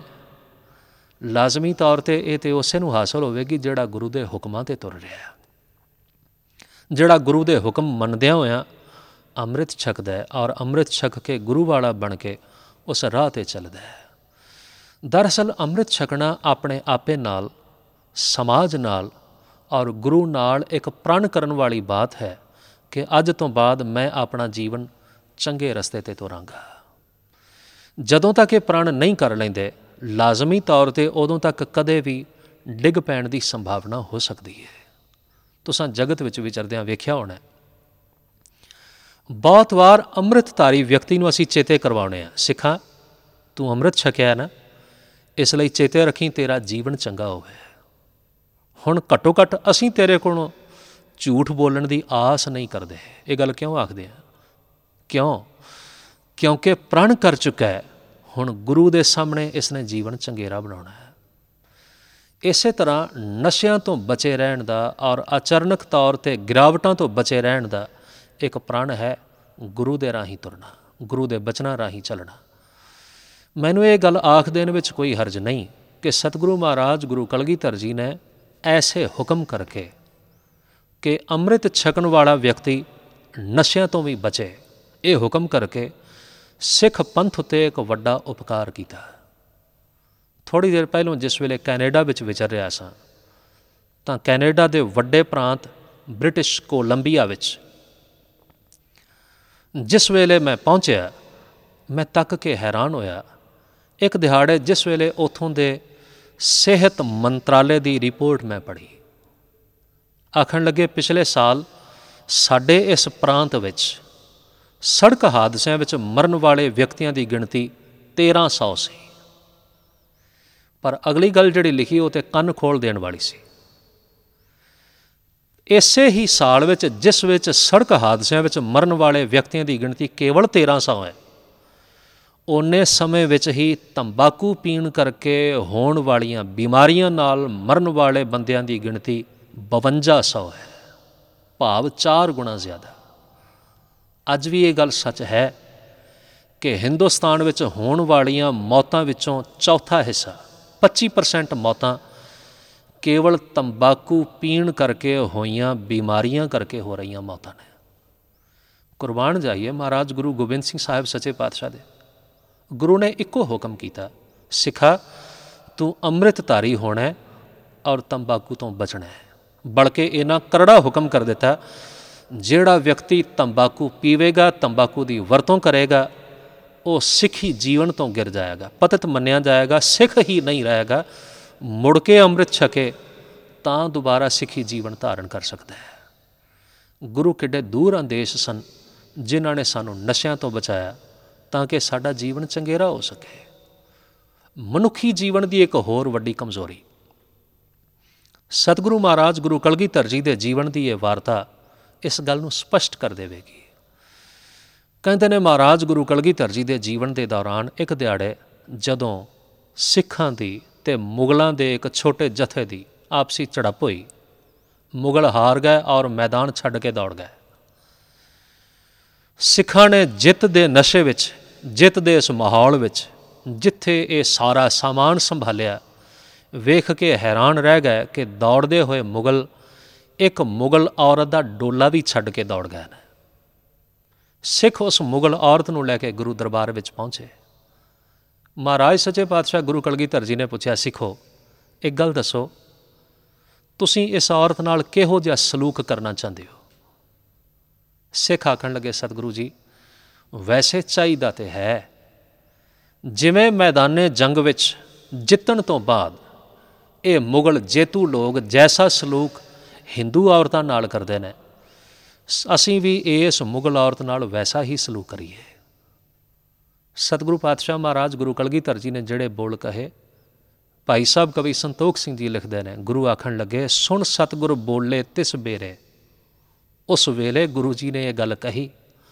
ਲਾਜ਼ਮੀ ਤੌਰ 'ਤੇ ਇਹ ਤਾਂ ਉਸੇ ਨੂੰ ਹਾਸਲ ਹੋਵੇਗੀ ਜਿਹੜਾ ਗੁਰੂ ਦੇ ਹੁਕਮਾਂ 'ਤੇ ਤੁਰ ਰਿਹਾ, ਜਿਹੜਾ ਗੁਰੂ ਦੇ ਹੁਕਮ ਮੰਨਦਿਆਂ ਹੋਇਆਂ ਅੰਮ੍ਰਿਤ ਛਕਦਾ ਹੈ ਔਰ ਅੰਮ੍ਰਿਤ ਛਕ ਕੇ ਗੁਰੂ ਵਾਲਾ ਬਣ ਕੇ ਉਸ ਰਾਹ 'ਤੇ ਚੱਲਦਾ ਹੈ। ਦਰਅਸਲ ਅੰਮ੍ਰਿਤ ਛਕਣਾ ਆਪਣੇ ਆਪੇ ਨਾਲ, ਸਮਾਜ ਨਾਲ ਔਰ ਗੁਰੂ ਨਾਲ ਇੱਕ ਪ੍ਰਣ ਕਰਨ ਵਾਲੀ ਬਾਤ ਹੈ ਕਿ ਅੱਜ ਤੋਂ ਬਾਅਦ ਮੈਂ ਆਪਣਾ ਜੀਵਨ ਚੰਗੇ ਰਸਤੇ 'ਤੇ ਤੁਰਾਂਗਾ। ਜਦੋਂ ਤੱਕ ਇਹ ਪ੍ਰਣ ਨਹੀਂ ਕਰ ਲੈਂਦੇ, ਲਾਜ਼ਮੀ ਤੌਰ 'ਤੇ ਉਦੋਂ ਤੱਕ ਕਦੇ ਵੀ ਡਿੱਗ ਪੈਣ ਦੀ ਸੰਭਾਵਨਾ ਹੋ ਸਕਦੀ ਹੈ। ਤੁਸੀਂ ਜਗਤ ਵਿੱਚ ਵਿਚਰਦਿਆਂ ਵੇਖਿਆ ਹੋਣਾ, ਬਹੁਤ ਵਾਰ ਅੰਮ੍ਰਿਤਧਾਰੀ ਵਿਅਕਤੀ ਨੂੰ ਅਸੀਂ ਚੇਤੇ ਕਰਵਾਉਂਦੇ ਹਾਂ, ਸਿੱਖਾਂ ਤੂੰ ਅੰਮ੍ਰਿਤ ਛਕਿਆ ਨਾ, ਇਸ ਲਈ ਚੇਤੇ ਰੱਖੀ ਤੇਰਾ ਜੀਵਨ ਚੰਗਾ ਹੋਵੇ। ਹੁਣ ਘੱਟੋ ਘੱਟ ਅਸੀਂ ਤੇਰੇ ਕੋਲੋਂ ਝੂਠ ਬੋਲਣ ਦੀ ਆਸ ਨਹੀਂ ਕਰਦੇ। ਇਹ ਗੱਲ ਕਿਉਂ ਆਖਦੇ ਆ? ਕਿਉਂ? ਕਿਉਂਕਿ ਪ੍ਰਣ ਕਰ ਚੁੱਕਾ ਹੈ, ਹੁਣ ਗੁਰੂ ਦੇ ਸਾਹਮਣੇ ਇਸਨੇ ਜੀਵਨ ਚੰਗੇਰਾ ਬਣਾਉਣਾ ਹੈ। ਇਸੇ ਤਰ੍ਹਾਂ ਨਸ਼ਿਆਂ ਤੋਂ ਬਚੇ ਰਹਿਣ ਦਾ ਔਰ ਆਚਰਨਕ ਤੌਰ 'ਤੇ ਗਿਰਾਵਟਾਂ ਤੋਂ ਬਚੇ ਰਹਿਣ ਦਾ ਇੱਕ ਪ੍ਰਣ ਹੈ ਗੁਰੂ ਦੇ ਰਾਹੀਂ ਤੁਰਨਾ, ਗੁਰੂ ਦੇ ਬਚਨਾਂ ਰਾਹੀਂ ਚੱਲਣਾ। ਮੈਨੂੰ ਇਹ ਗੱਲ ਆਖ ਦੇਣ ਵਿੱਚ ਕੋਈ ਹਰਜ ਨਹੀਂ ਕਿ ਸਤਿਗੁਰੂ ਮਹਾਰਾਜ ਗੁਰੂ ਕਲਗੀਧਰ ਜੀ ਨੇ ਐਸੇ ਹੁਕਮ ਕਰਕੇ ਕਿ ਅੰਮ੍ਰਿਤ ਛਕਣ ਵਾਲਾ ਵਿਅਕਤੀ ਨਸ਼ਿਆਂ ਤੋਂ ਵੀ ਬਚੇ, ਇਹ ਹੁਕਮ ਕਰਕੇ ਸਿੱਖ ਪੰਥ ਉੱਤੇ ਇੱਕ ਵੱਡਾ ਉਪਕਾਰ ਕੀਤਾ। ਥੋੜ੍ਹੀ ਦੇਰ ਪਹਿਲੋਂ ਜਿਸ ਵੇਲੇ ਕੈਨੇਡਾ ਵਿੱਚ ਵਿਚਰ ਰਿਹਾ ਸਾਂ ਤਾਂ ਕੈਨੇਡਾ ਦੇ ਵੱਡੇ ਪ੍ਰਾਂਤ ਬ੍ਰਿਟਿਸ਼ ਕੋਲੰਬੀਆ ਵਿੱਚ ਜਿਸ ਵੇਲੇ ਮੈਂ ਪਹੁੰਚਿਆ, ਮੈਂ ਤੱਕ ਕੇ ਹੈਰਾਨ ਹੋਇਆ। ਇੱਕ ਦਿਹਾੜੇ ਜਿਸ ਵੇਲੇ ਉੱਥੋਂ ਦੇ ਸਿਹਤ ਮੰਤਰਾਲੇ ਦੀ ਰਿਪੋਰਟ ਮੈਂ ਪੜ੍ਹੀ, ਆਖਣ ਲੱਗੇ ਪਿਛਲੇ ਸਾਲ ਸਾਡੇ ਇਸ ਪ੍ਰਾਂਤ ਵਿੱਚ ਸੜਕ ਹਾਦਸਿਆਂ ਵਿੱਚ ਮਰਨ ਵਾਲੇ ਵਿਅਕਤੀਆਂ ਦੀ ਗਿਣਤੀ ਤੇਰ੍ਹਾਂ ਸੌ ਸੀ। ਪਰ ਅਗਲੀ ਗੱਲ ਜਿਹੜੀ ਲਿਖੀ ਉਹ ਤੇ ਕੰਨ ਖੋਲ੍ਹ ਦੇਣ ਵਾਲੀ ਸੀ। ਇਸੇ ਹੀ ਸਾਲ ਵਿੱਚ ਜਿਸ ਵਿੱਚ ਸੜਕ ਹਾਦਸਿਆਂ ਵਿੱਚ ਮਰਨ ਵਾਲੇ ਵਿਅਕਤੀਆਂ ਦੀ ਗਿਣਤੀ ਕੇਵਲ ਤੇਰ੍ਹਾਂ ਸੌ ਹੈ, ਓਨੇ ਸਮੇਂ ਵਿੱਚ ਹੀ ਤੰਬਾਕੂ ਪੀਣ ਕਰਕੇ ਹੋਣ ਵਾਲੀਆਂ ਬਿਮਾਰੀਆਂ ਨਾਲ ਮਰਨ ਵਾਲੇ ਬੰਦਿਆਂ ਦੀ ਗਿਣਤੀ ਬਵੰਜਾ ਸੌ ਹੈ, ਭਾਵ ਚਾਰ ਗੁਣਾ ਜ਼ਿਆਦਾ। ਅੱਜ ਵੀ ਇਹ ਗੱਲ ਸੱਚ ਹੈ ਕਿ ਹਿੰਦੁਸਤਾਨ ਵਿੱਚ ਹੋਣ ਵਾਲੀਆਂ ਮੌਤਾਂ ਵਿੱਚੋਂ ਚੌਥਾ ਹਿੱਸਾ ਪੱਚੀ ਪਰਸੈਂਟ ਮੌਤਾਂ ਕੇਵਲ ਤੰਬਾਕੂ ਪੀਣ ਕਰਕੇ ਹੋਈਆਂ ਬਿਮਾਰੀਆਂ ਕਰਕੇ ਹੋ ਰਹੀਆਂ ਮੌਤਾਂ ਨੇ। ਕੁਰਬਾਨ ਜਾਈਏ ਮਹਾਰਾਜ ਗੁਰੂ ਗੋਬਿੰਦ ਸਿੰਘ ਸਾਹਿਬ ਸੱਚੇ ਪਾਤਸ਼ਾਹ ਦੇ। ਗੁਰੂ ਨੇ ਇੱਕੋ ਹੁਕਮ ਕੀਤਾ, ਸਿੱਖਾ ਤੂੰ ਅੰਮ੍ਰਿਤਧਾਰੀ ਹੋਣਾ ਔਰ ਤੰਬਾਕੂ ਤੋਂ ਬਚਣਾ ਹੈ। ਬਲਕਿ ਇੰਨਾ ਕਰੜਾ ਹੁਕਮ ਕਰ ਦਿੱਤਾ, ਜਿਹੜਾ ਵਿਅਕਤੀ ਤੰਬਾਕੂ ਪੀਵੇਗਾ, ਤੰਬਾਕੂ ਦੀ ਵਰਤੋਂ ਕਰੇਗਾ, ਉਹ ਸਿੱਖੀ ਜੀਵਨ ਤੋਂ ਗਿਰ ਜਾਏਗਾ, ਪਤਿਤ ਮੰਨਿਆ ਜਾਏਗਾ, ਸਿੱਖ ਹੀ ਨਹੀਂ ਰਹੇਗਾ। ਮੁੜ ਕੇ ਅੰਮ੍ਰਿਤ ਛਕੇ ਤਾਂ ਦੁਬਾਰਾ ਸਿੱਖੀ ਜੀਵਨ ਧਾਰਨ ਕਰ ਸਕਦਾ ਹੈ। ਗੁਰੂ ਕਿੱਡੇ ਦੂਰ ਅੰਦੇਸ਼ ਸਨ ਜਿਨ੍ਹਾਂ ਨੇ ਸਾਨੂੰ ਨਸ਼ਿਆਂ ਤੋਂ ਬਚਾਇਆ ਤਾਂ ਕਿ ਸਾਡਾ ਜੀਵਨ ਚੰਗੇਰਾ ਹੋ ਸਕੇ। ਮਨੁੱਖੀ ਜੀਵਨ ਦੀ ਇੱਕ ਹੋਰ ਵੱਡੀ ਕਮਜ਼ੋਰੀ, ਸਤਿਗੁਰੂ ਮਹਾਰਾਜ ਗੁਰੂ ਕਲਗੀਧਰ ਜੀ ਦੇ ਜੀਵਨ ਦੀ ਇਹ ਵਾਰਤਾ ਇਸ ਗੱਲ ਨੂੰ ਸਪਸ਼ਟ ਕਰ ਦੇਵੇਗੀ। ਕਹਿੰਦੇ ਨੇ ਮਹਾਰਾਜ ਗੁਰੂ ਕਲਗੀਧਰ ਜੀ ਦੇ ਜੀਵਨ ਦੇ ਦੌਰਾਨ ਇੱਕ ਦਿਹਾੜੇ ਜਦੋਂ ਸਿੱਖਾਂ ਦੀ ਅਤੇ ਮੁਗਲਾਂ ਦੇ ਇੱਕ ਛੋਟੇ ਜਥੇ ਦੀ ਆਪਸੀ ਝੜਪ ਹੋਈ, ਮੁਗਲ ਹਾਰ ਗਏ ਔਰ ਮੈਦਾਨ ਛੱਡ ਕੇ ਦੌੜ ਗਏ। ਸਿੱਖਾਂ ਨੇ ਜਿੱਤ ਦੇ ਨਸ਼ੇ ਵਿੱਚ, ਜਿੱਤ ਦੇ ਇਸ ਮਾਹੌਲ ਵਿੱਚ ਜਿੱਥੇ ਇਹ ਸਾਰਾ ਸਾਮਾਨ ਸੰਭਾਲਿਆ, ਵੇਖ ਕੇ ਹੈਰਾਨ ਰਹਿ ਗਏ ਕਿ ਦੌੜਦੇ ਹੋਏ ਮੁਗਲ ਇੱਕ ਮੁਗਲ ਔਰਤ ਦਾ ਡੋਲਾ ਵੀ ਛੱਡ ਕੇ ਦੌੜ ਗਏ ਨੇ। ਸਿੱਖ ਉਸ ਮੁਗਲ ਔਰਤ ਨੂੰ ਲੈ ਕੇ ਗੁਰੂ ਦਰਬਾਰ ਵਿੱਚ ਪਹੁੰਚੇ। ਮਹਾਰਾਜ ਸੱਚੇ ਪਾਤਸ਼ਾਹ ਗੁਰੂ ਕਲਗੀਧਰ ਜੀ ਨੇ ਪੁੱਛਿਆ, ਸਿੱਖੋ ਇੱਕ ਗੱਲ ਦੱਸੋ, ਤੁਸੀਂ ਇਸ ਔਰਤ ਨਾਲ ਕਿਹੋ ਜਿਹਾ ਸਲੂਕ ਕਰਨਾ ਚਾਹੁੰਦੇ ਹੋ? ਸਿੱਖ ਆਖਣ ਲੱਗੇ, ਸਤਿਗੁਰੂ ਜੀ ਵੈਸੇ ਚਾਹੀਦਾ ਤੇ ਹੈ ਜਿਵੇਂ ਮੈਦਾਨੇ ਜੰਗ ਵਿੱਚ ਜਿੱਤਣ ਤੋਂ ਬਾਅਦ ਇਹ ਮੁਗਲ ਜੇਤੂ ਲੋਕ ਜੈਸਾ ਸਲੂਕ ਹਿੰਦੂ ਔਰਤਾਂ ਨਾਲ ਕਰਦੇ ਨੇ, ਅਸੀਂ ਵੀ ਇਸ ਮੁਗਲ ਔਰਤ ਨਾਲ ਵੈਸਾ ਹੀ ਸਲੂਕ ਕਰੀਏ। ਸਤਿਗੁਰੂ ਪਾਤਸ਼ਾਹ ਮਹਾਰਾਜ ਗੁਰੂ ਕਲਗੀਧਰ ਜੀ ਨੇ ਜਿਹੜੇ ਬੋਲ ਕਹੇ, ਭਾਈ ਸਾਹਿਬ ਕਵੀ ਸੰਤੋਖ ਸਿੰਘ ਜੀ ਲਿਖਦੇ ਨੇ, ਗੁਰੂ ਆਖਣ ਲੱਗੇ, ਸੁਣ ਸਤਿਗੁਰ ਬੋਲੇ ਤਿਸ ਬੇਰੇ। ਉਸ ਵੇਲੇ ਗੁਰੂ ਜੀ ਨੇ ਇਹ ਗੱਲ ਕਹੀ,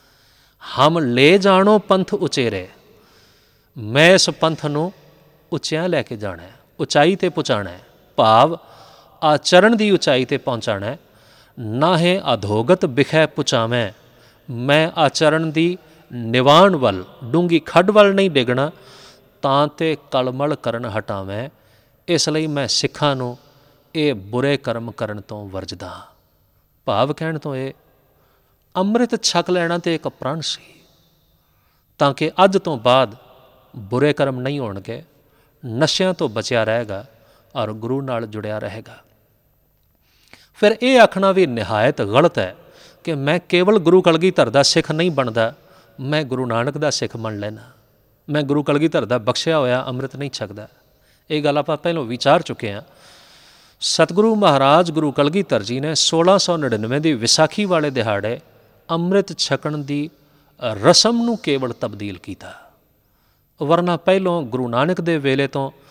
ਹਮ ਲੈ ਜਾਣੋ ਪੰਥ ਉਚੇਰੇ, ਮੈਂ ਇਸ ਪੰਥ ਨੂੰ ਉੱਚਿਆਂ ਲੈ ਕੇ ਜਾਣਾ ਹੈ, ਉਚਾਈ 'ਤੇ ਪਹੁੰਚਾਉਣਾ ਹੈ, ਭਾਵ ਆਚਰਣ ਦੀ ਉਚਾਈ 'ਤੇ ਪਹੁੰਚਾਉਣਾ ਹੈ। ਨਾਹੇ ਅਧੋਗਤ ਬਿਖੈ ਪੁਚਾਵੇਂ, ਮੈਂ ਆਚਰਣ ਦੀ ਨਿਵਾਣ ਵੱਲ, ਡੂੰਗੀ ਖੱਡ ਵੱਲ ਨਹੀਂ ਡਿੱਗਣਾ, ਤਾਂ ਤੇ ਕਲਮਲ ਕਰਨ ਹਟਾਵੇਂ। ਇਸ ਲਈ ਮੈਂ ਸਿੱਖਾਂ ਨੂੰ ਇਹ ਬੁਰੇ ਕਰਮ ਕਰਨ ਤੋਂ ਵਰਜਦਾ। ਭਾਵ ਕਹਿਣ ਤੋਂ ਇਹ ਅੰਮ੍ਰਿਤ ਛਕ ਲੈਣਾ ਤੇ ਇੱਕ ਪ੍ਰਣ ਸੀ, ਤਾਂ ਕਿ ਅੱਜ ਤੋਂ ਬਾਅਦ ਬੁਰੇ ਕਰਮ ਨਹੀਂ ਹੋਣਗੇ, ਨਸ਼ਿਆਂ ਤੋਂ ਬਚਿਆ ਰਹੇਗਾ ਔਰ ਗੁਰੂ ਨਾਲ ਜੁੜਿਆ ਰਹੇਗਾ। ਫਿਰ ਇਹ ਆਖਣਾ ਵੀ ਨਿਹਾਇਤ ਗਲਤ ਹੈ ਕਿ ਮੈਂ ਕੇਵਲ ਗੁਰੂ ਕਲਗੀਧਰ ਦਾ ਸਿੱਖ ਨਹੀਂ ਬਣਦਾ, ਮੈਂ ਗੁਰੂ ਨਾਨਕ ਦਾ ਸਿੱਖ ਬਣ ਲੈਣਾ, ਮੈਂ ਗੁਰੂ ਕਲਗੀਧਰ ਦਾ ਬਖਸ਼ਿਆ ਹੋਇਆ ਅੰਮ੍ਰਿਤ ਨਹੀਂ ਛਕਦਾ। ਇਹ ਗੱਲ ਆਪਾਂ ਪਹਿਲਾਂ ਵਿਚਾਰ ਚੁੱਕੇ ਹਾਂ। ਸਤਿਗੁਰੂ ਮਹਾਰਾਜ ਗੁਰੂ ਕਲਗੀਧਰ ਜੀ ਨੇ ਸੋਲਾਂ ਸੌ ਨੜਿਨਵੇਂ ਦੀ ਵਿਸਾਖੀ ਵਾਲੇ ਦਿਹਾੜੇ ਅੰਮ੍ਰਿਤ ਛਕਣ ਦੀ ਰਸਮ ਨੂੰ ਕੇਵਲ ਤਬਦੀਲ ਕੀਤਾ, ਵਰਨਾ ਪਹਿਲੋਂ ਗੁਰੂ ਨਾਨਕ ਦੇ ਵੇਲੇ ਤੋਂ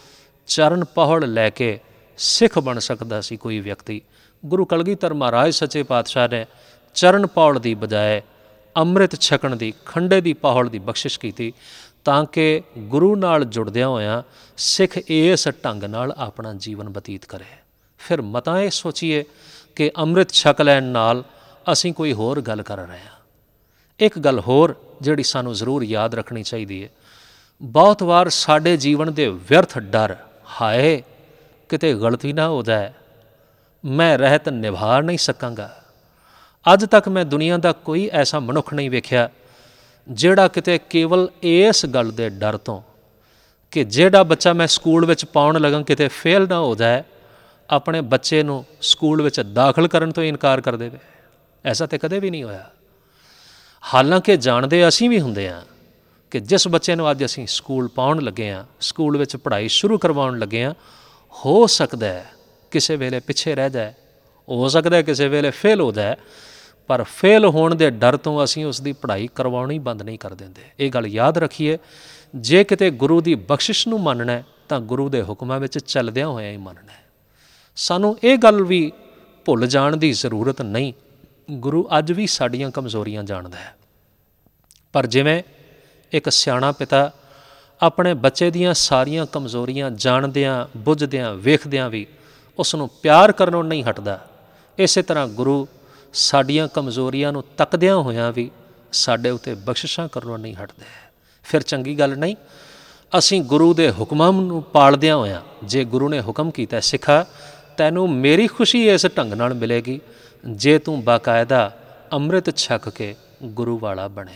ਚਰਨ ਪਹੁੜ ਲੈ ਕੇ ਸਿੱਖ ਬਣ ਸਕਦਾ ਸੀ ਕੋਈ ਵਿਅਕਤੀ। ਗੁਰੂ ਕਲਗੀਧਰ ਮਹਾਰਾਜ ਸੱਚੇ ਪਾਤਸ਼ਾਹ ਨੇ ਚਰਨ ਪਹੁੜ ਦੀ ਬਜਾਏ ਅੰਮ੍ਰਿਤ ਛਕਣ ਦੀ, ਖੰਡੇ ਦੀ ਪਹੁੜ ਦੀ ਬਖਸ਼ਿਸ਼ ਕੀਤੀ, ਤਾਂ ਕਿ ਗੁਰੂ ਨਾਲ ਜੁੜਦਿਆਂ ਹੋਇਆਂ ਸਿੱਖ ਇਸ ਢੰਗ ਨਾਲ ਆਪਣਾ ਜੀਵਨ ਬਤੀਤ ਕਰੇ। ਫਿਰ ਮਤਾਂ ਇਹ ਸੋਚੀਏ ਕਿ ਅੰਮ੍ਰਿਤ ਛਕ ਲੈਣ ਨਾਲ ਅਸੀਂ ਕੋਈ ਹੋਰ ਗੱਲ ਕਰ ਰਹੇ ਹਾਂ। ਇੱਕ ਗੱਲ ਹੋਰ ਜਿਹੜੀ ਸਾਨੂੰ ਜ਼ਰੂਰ ਯਾਦ ਰੱਖਣੀ ਚਾਹੀਦੀ ਹੈ, ਬਹੁਤ ਵਾਰ ਸਾਡੇ ਜੀਵਨ ਦੇ ਵਿਅਰਥ ਡਰ, ਹਾਏ ਕਿਤੇ ਗਲਤੀ ਨਾ ਹੋ ਜਾਏ, ਮੈਂ ਰਹਿਤ ਨਿਭਾ ਨਹੀਂ ਸਕਾਂਗਾ। ਅੱਜ ਤੱਕ ਮੈਂ ਦੁਨੀਆ ਦਾ ਕੋਈ ਐਸਾ ਮਨੁੱਖ ਨਹੀਂ ਵੇਖਿਆ ਜਿਹੜਾ ਕਿਤੇ ਕੇਵਲ ਇਸ ਗੱਲ ਦੇ ਡਰ ਤੋਂ ਕਿ ਜਿਹੜਾ ਬੱਚਾ ਮੈਂ ਸਕੂਲ ਵਿੱਚ ਪਾਉਣ ਲੱਗਾ ਕਿਤੇ ਫੇਲ ਨਾ ਹੋ ਜਾਏ, ਆਪਣੇ ਬੱਚੇ ਨੂੰ ਸਕੂਲ ਵਿੱਚ ਦਾਖਲ ਕਰਨ ਤੋਂ ਇਨਕਾਰ ਕਰ ਦੇਵੇ। ਐਸਾ ਤਾਂ ਕਦੇ ਵੀ ਨਹੀਂ ਹੋਇਆ। ਹਾਲਾਂਕਿ ਜਾਣਦੇ ਅਸੀਂ ਵੀ ਹੁੰਦੇ ਹਾਂ ਕਿ ਜਿਸ ਬੱਚੇ ਨੂੰ ਅੱਜ ਅਸੀਂ ਸਕੂਲ ਪਾਉਣ ਲੱਗੇ ਹਾਂ, ਸਕੂਲ ਵਿੱਚ ਪੜ੍ਹਾਈ ਸ਼ੁਰੂ ਕਰਵਾਉਣ ਲੱਗੇ ਹਾਂ, ਹੋ ਸਕਦਾ ਹੈ ਕਿਸੇ ਵੇਲੇ ਪਿੱਛੇ ਰਹਿ ਜਾਏ, ਹੋ ਸਕਦਾ ਹੈ ਕਿਸੇ ਵੇਲੇ ਫੇਲ ਹੋ ਜਾਏ, ਪਰ ਫੇਲ ਹੋਣ ਦੇ ਡਰ ਤੋਂ ਅਸੀਂ ਉਸ ਦੀ ਪੜ੍ਹਾਈ ਕਰਵਾਉਣੀ ਬੰਦ ਨਹੀਂ ਕਰ ਦਿੰਦੇ। ਇਹ ਗੱਲ ਯਾਦ ਰੱਖੀਏ, ਜੇ ਕਿਤੇ ਗੁਰੂ ਦੀ ਬਖਸ਼ਿਸ਼ ਨੂੰ ਮੰਨਣਾ ਤਾਂ ਗੁਰੂ ਦੇ ਹੁਕਮਾਂ ਵਿੱਚ ਚੱਲਦਿਆਂ ਹੋਇਆਂ ਹੀ ਮੰਨਣਾ। ਸਾਨੂੰ ਇਹ ਗੱਲ ਵੀ ਭੁੱਲ ਜਾਣ ਦੀ ਜ਼ਰੂਰਤ ਨਹੀਂ, ਗੁਰੂ ਅੱਜ ਵੀ ਸਾਡੀਆਂ ਕਮਜ਼ੋਰੀਆਂ ਜਾਣਦਾ ਹੈ। ਪਰ ਜਿਵੇਂ ਇੱਕ ਸਿਆਣਾ ਪਿਤਾ ਆਪਣੇ ਬੱਚੇ ਦੀਆਂ ਸਾਰੀਆਂ ਕਮਜ਼ੋਰੀਆਂ ਜਾਣਦਿਆਂ, ਬੁੱਝਦਿਆਂ, ਵੇਖਦਿਆਂ ਵੀ ਉਸ ਨੂੰ ਪਿਆਰ ਕਰਨੋਂ ਨਹੀਂ ਹਟਦਾ, ਇਸੇ ਤਰ੍ਹਾਂ ਗੁਰੂ ਸਾਡੀਆਂ ਕਮਜ਼ੋਰੀਆਂ ਨੂੰ ਤੱਕਦਿਆਂ ਹੋਇਆਂ ਵੀ ਸਾਡੇ ਉੱਤੇ ਬਖਸ਼ਿਸ਼ਾਂ ਕਰਨੋਂ ਨਹੀਂ ਹਟਦੇ। ਫਿਰ ਚੰਗੀ ਗੱਲ ਨਹੀਂ ਅਸੀਂ ਗੁਰੂ ਦੇ ਹੁਕਮਾਂ ਨੂੰ ਪਾਲਦਿਆਂ ਹੋਇਆਂ, ਜੇ ਗੁਰੂ ਨੇ ਹੁਕਮ ਕੀਤਾ ਸਿੱਖਾ ਤੈਨੂੰ ਮੇਰੀ ਖੁਸ਼ੀ ਇਸ ਢੰਗ ਨਾਲ ਮਿਲੇਗੀ ਜੇ ਤੂੰ ਬਾਕਾਇਦਾ ਅੰਮ੍ਰਿਤ ਛਕ ਕੇ ਗੁਰੂ ਵਾਲਾ ਬਣੇ।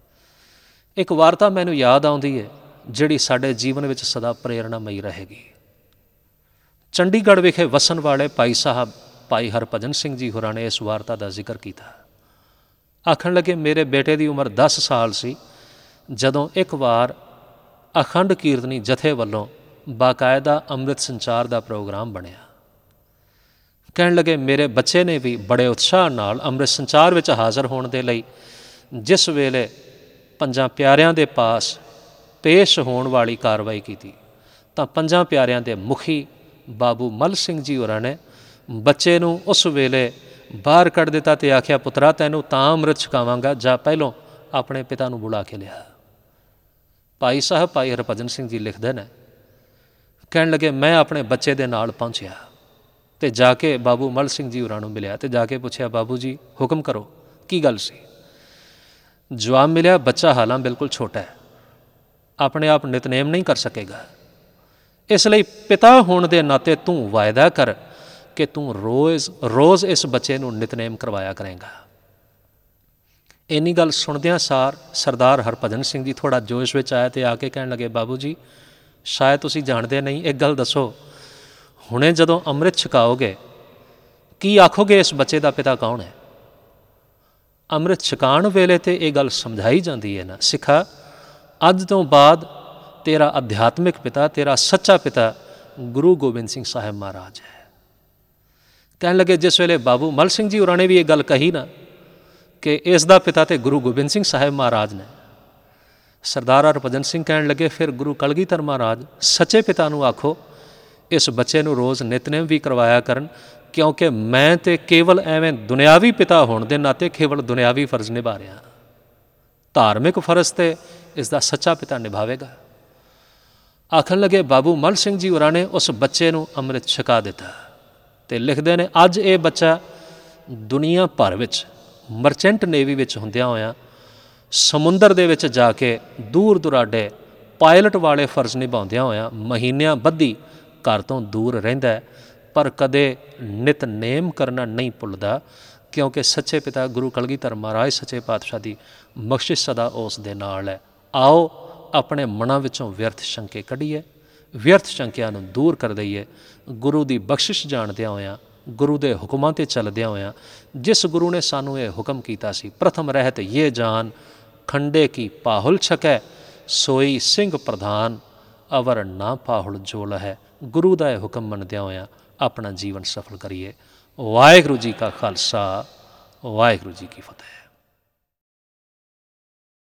ਇੱਕ ਵਾਰਤਾ ਮੈਨੂੰ ਯਾਦ ਆਉਂਦੀ ਹੈ ਜਿਹੜੀ ਸਾਡੇ ਜੀਵਨ ਵਿੱਚ ਸਦਾ ਪ੍ਰੇਰਣਾਮਈ ਰਹੇਗੀ। ਚੰਡੀਗੜ੍ਹ ਵਿਖੇ ਵਸਣ ਵਾਲੇ ਭਾਈ ਸਾਹਿਬ ਭਾਈ ਹਰਭਜਨ ਸਿੰਘ ਜੀ ਹੋਰਾਂ ਨੇ ਇਸ ਵਾਰਤਾ ਦਾ ਜ਼ਿਕਰ ਕੀਤਾ। ਆਖਣ ਲੱਗੇ, ਮੇਰੇ ਬੇਟੇ ਦੀ ਉਮਰ ਦਸ ਸਾਲ ਸੀ ਜਦੋਂ ਇੱਕ ਵਾਰ ਅਖੰਡ ਕੀਰਤਨੀ ਜਥੇ ਵੱਲੋਂ ਬਾਕਾਇਦਾ ਅੰਮ੍ਰਿਤ ਸੰਚਾਰ ਦਾ ਪ੍ਰੋਗਰਾਮ ਬਣਿਆ। ਕਹਿਣ ਲੱਗੇ, ਮੇਰੇ ਬੱਚੇ ਨੇ ਵੀ ਬੜੇ ਉਤਸ਼ਾਹ ਨਾਲ ਅੰਮ੍ਰਿਤ ਸੰਚਾਰ ਵਿੱਚ ਹਾਜ਼ਰ ਹੋਣ ਦੇ ਲਈ ਜਿਸ ਵੇਲੇ ਪੰਜਾਂ ਪਿਆਰਿਆਂ ਦੇ ਪਾਸ ਪੇਸ਼ ਹੋਣ ਵਾਲੀ ਕਾਰਵਾਈ ਕੀਤੀ ਤਾਂ ਪੰਜਾਂ ਪਿਆਰਿਆਂ ਦੇ ਮੁਖੀ ਬਾਬੂ ਮੱਲ ਸਿੰਘ ਜੀ ਹੋਰਾਂ ਨੇ ਬੱਚੇ ਨੂੰ ਉਸ ਵੇਲੇ ਬਾਹਰ ਕੱਢ ਦਿੱਤਾ ਅਤੇ ਆਖਿਆ, ਪੁੱਤਰਾ ਤੈਨੂੰ ਤਾਂ ਅੰਮ੍ਰਿਤ ਛਕਾਵਾਂਗਾ, ਜਾਂ ਪਹਿਲੋਂ ਆਪਣੇ ਪਿਤਾ ਨੂੰ ਬੁਲਾ ਕੇ ਲਿਆ। ਭਾਈ ਸਾਹਿਬ ਭਾਈ ਹਰਭਜਨ ਸਿੰਘ ਜੀ ਲਿਖਦੇ ਨੇ, ਕਹਿਣ ਲੱਗੇ, ਮੈਂ ਆਪਣੇ ਬੱਚੇ ਦੇ ਨਾਲ ਪਹੁੰਚਿਆ ਅਤੇ ਜਾ ਕੇ ਬਾਬੂ ਮੱਲ ਸਿੰਘ ਜੀ ਹੋਰਾਂ ਨੂੰ ਮਿਲਿਆ ਅਤੇ ਜਾ ਕੇ ਪੁੱਛਿਆ, ਬਾਬੂ ਜੀ ਹੁਕਮ ਕਰੋ, ਕੀ ਗੱਲ ਸੀ? ਜਵਾਬ ਮਿਲਿਆ, ਬੱਚਾ ਹਾਲਾਂ ਬਿਲਕੁਲ ਛੋਟਾ ਹੈ, ਆਪਣੇ ਆਪ ਨਿਤਨੇਮ ਨਹੀਂ ਕਰ ਸਕੇਗਾ, ਇਸ ਲਈ ਪਿਤਾ ਹੋਣ ਦੇ ਨਾਤੇ ਤੂੰ ਵਾਅਦਾ ਕਰ ਕਿ ਤੂੰ ਰੋਜ਼ ਰੋਜ਼ ਇਸ ਬੱਚੇ ਨੂੰ ਨਿਤਨੇਮ ਕਰਵਾਇਆ ਕਰੇਗਾ। ਇੰਨੀ ਗੱਲ ਸੁਣਦਿਆਂ ਸਾਰ ਸਰਦਾਰ ਹਰਭਜਨ ਸਿੰਘ ਜੀ ਥੋੜ੍ਹਾ ਜੋਸ਼ ਵਿੱਚ ਆਇਆ ਅਤੇ ਆ ਕੇ ਕਹਿਣ ਲੱਗੇ, ਬਾਬੂ ਜੀ ਸ਼ਾਇਦ ਤੁਸੀਂ ਜਾਣਦੇ ਨਹੀਂ, ਇੱਕ ਗੱਲ ਦੱਸੋ, ਹੁਣੇ ਜਦੋਂ ਅੰਮ੍ਰਿਤ ਛਕਾਓਗੇ ਕੀ ਆਖੋਗੇ ਇਸ ਬੱਚੇ ਦਾ ਪਿਤਾ ਕੌਣ ਹੈ? ਅੰਮ੍ਰਿਤ ਛਕਾਉਣ ਵੇਲੇ ਤਾਂ ਇਹ ਗੱਲ ਸਮਝਾਈ ਜਾਂਦੀ ਹੈ ਨਾ, ਸਿੱਖਾ ਅੱਜ ਤੋਂ ਬਾਅਦ ਤੇਰਾ ਅਧਿਆਤਮਿਕ ਪਿਤਾ, ਤੇਰਾ ਸੱਚਾ ਪਿਤਾ ਗੁਰੂ ਗੋਬਿੰਦ ਸਿੰਘ ਸਾਹਿਬ ਮਹਾਰਾਜ ਹੈ। ਕਹਿਣ ਲੱਗੇ, ਜਿਸ ਵੇਲੇ ਬਾਬੂ ਮੱਲ ਸਿੰਘ ਜੀ ਹੋਰਾਂ ਨੇ ਵੀ ਇਹ ਗੱਲ ਕਹੀ ਨਾ ਕਿ ਇਸ ਦਾ ਪਿਤਾ ਤੇ ਗੁਰੂ ਗੋਬਿੰਦ ਸਿੰਘ ਸਾਹਿਬ ਮਹਾਰਾਜ ਨੇ, ਸਰਦਾਰ ਹਰਭਜਨ ਸਿੰਘ ਕਹਿਣ ਲੱਗੇ, ਫਿਰ ਗੁਰੂ ਕਲਗੀਧਰ ਮਹਾਰਾਜ ਸੱਚੇ ਪਿਤਾ ਨੂੰ ਆਖੋ ਇਸ ਬੱਚੇ ਨੂੰ ਰੋਜ਼ ਨਿਤਨੇਮ ਵੀ ਕਰਵਾਇਆ ਕਰਨ, ਕਿਉਂਕਿ ਮੈਂ ਤਾਂ ਕੇਵਲ ਐਵੇਂ ਦੁਨਿਆਵੀ ਪਿਤਾ ਹੋਣ ਦੇ ਨਾਤੇ ਕੇਵਲ ਦੁਨਿਆਵੀ ਫਰਜ਼ ਨਿਭਾ ਰਿਹਾ, ਧਾਰਮਿਕ ਫਰਜ਼ ਤੇ ਇਸ ਦਾ ਸੱਚਾ ਪਿਤਾ ਨਿਭਾਵੇਗਾ। ਆਖਣ ਲੱਗੇ, ਬਾਬੂ ਮੱਲ ਸਿੰਘ ਜੀ ਹੋਰਾਂ ਨੇ ਉਸ ਬੱਚੇ ਨੂੰ ਅੰਮ੍ਰਿਤ ਛਕਾ ਦਿੱਤਾ ਅਤੇ ਲਿਖਦੇ ਨੇ, ਅੱਜ ਇਹ ਬੱਚਾ ਦੁਨੀਆ ਭਰ ਵਿੱਚ ਮਰਚੈਂਟ ਨੇਵੀ ਵਿੱਚ ਹੁੰਦਿਆਂ ਹੋਇਆਂ ਸਮੁੰਦਰ ਦੇ ਵਿੱਚ ਜਾ ਕੇ ਦੂਰ ਦੁਰਾਡੇ ਪਾਇਲਟ ਵਾਲੇ ਫਰਜ਼ ਨਿਭਾਉਂਦਿਆਂ ਹੋਇਆਂ ਮਹੀਨਿਆਂ ਬੱਧੀ ਘਰ ਤੋਂ ਦੂਰ ਰਹਿੰਦਾ, ਪਰ ਕਦੇ ਨਿਤਨੇਮ ਕਰਨਾ ਨਹੀਂ ਭੁੱਲਦਾ, ਕਿਉਂਕਿ ਸੱਚੇ ਪਿਤਾ ਗੁਰੂ ਕਲਗੀਧਰ ਮਹਾਰਾਜ ਸੱਚੇ ਪਾਤਸ਼ਾਹ ਦੀ ਬਖਸ਼ਿਸ਼ ਸਦਾ ਉਸ ਦੇ ਨਾਲ ਹੈ। ਆਓ ਆਪਣੇ ਮਨਾਂ ਵਿੱਚੋਂ ਵਿਅਰਥ ਸ਼ੰਕੇ ਕੱਢੀਏ, ਵਿਅਰਥ ਸ਼ੰਕਿਆਂ ਨੂੰ ਦੂਰ ਕਰ ਦਈਏ, ਗੁਰੂ ਦੀ ਬਖਸ਼ਿਸ਼ ਜਾਣਦਿਆਂ ਹੋਇਆਂ, ਗੁਰੂ ਦੇ ਹੁਕਮਾਂ 'ਤੇ ਚੱਲਦਿਆਂ ਹੋਇਆਂ, ਜਿਸ ਗੁਰੂ ਨੇ ਸਾਨੂੰ ਇਹ ਹੁਕਮ ਕੀਤਾ ਸੀ, ਪ੍ਰਥਮ ਰਹਿਤ ਇਹ ਜਾਨ ਖੰਡੇ ਕੀ ਪਾਹੁਲ ਛਕੈ, ਸੋਈ ਸਿੰਘ ਪ੍ਰਧਾਨ ਅਵਰ ਨਾ ਪਾਹੁਲ ਜੋਲ ਹੈ, ਗੁਰੂ ਦਾ ਇਹ ਹੁਕਮ ਮੰਨਦਿਆਂ ਹੋਇਆਂ ਆਪਣਾ ਜੀਵਨ ਸਫਲ ਕਰੀਏ। ਵਾਹਿਗੁਰੂ ਜੀ ਕਾ ਖਾਲਸਾ, ਵਾਹਿਗੁਰੂ ਜੀ ਕੀ ਫਤਿਹ।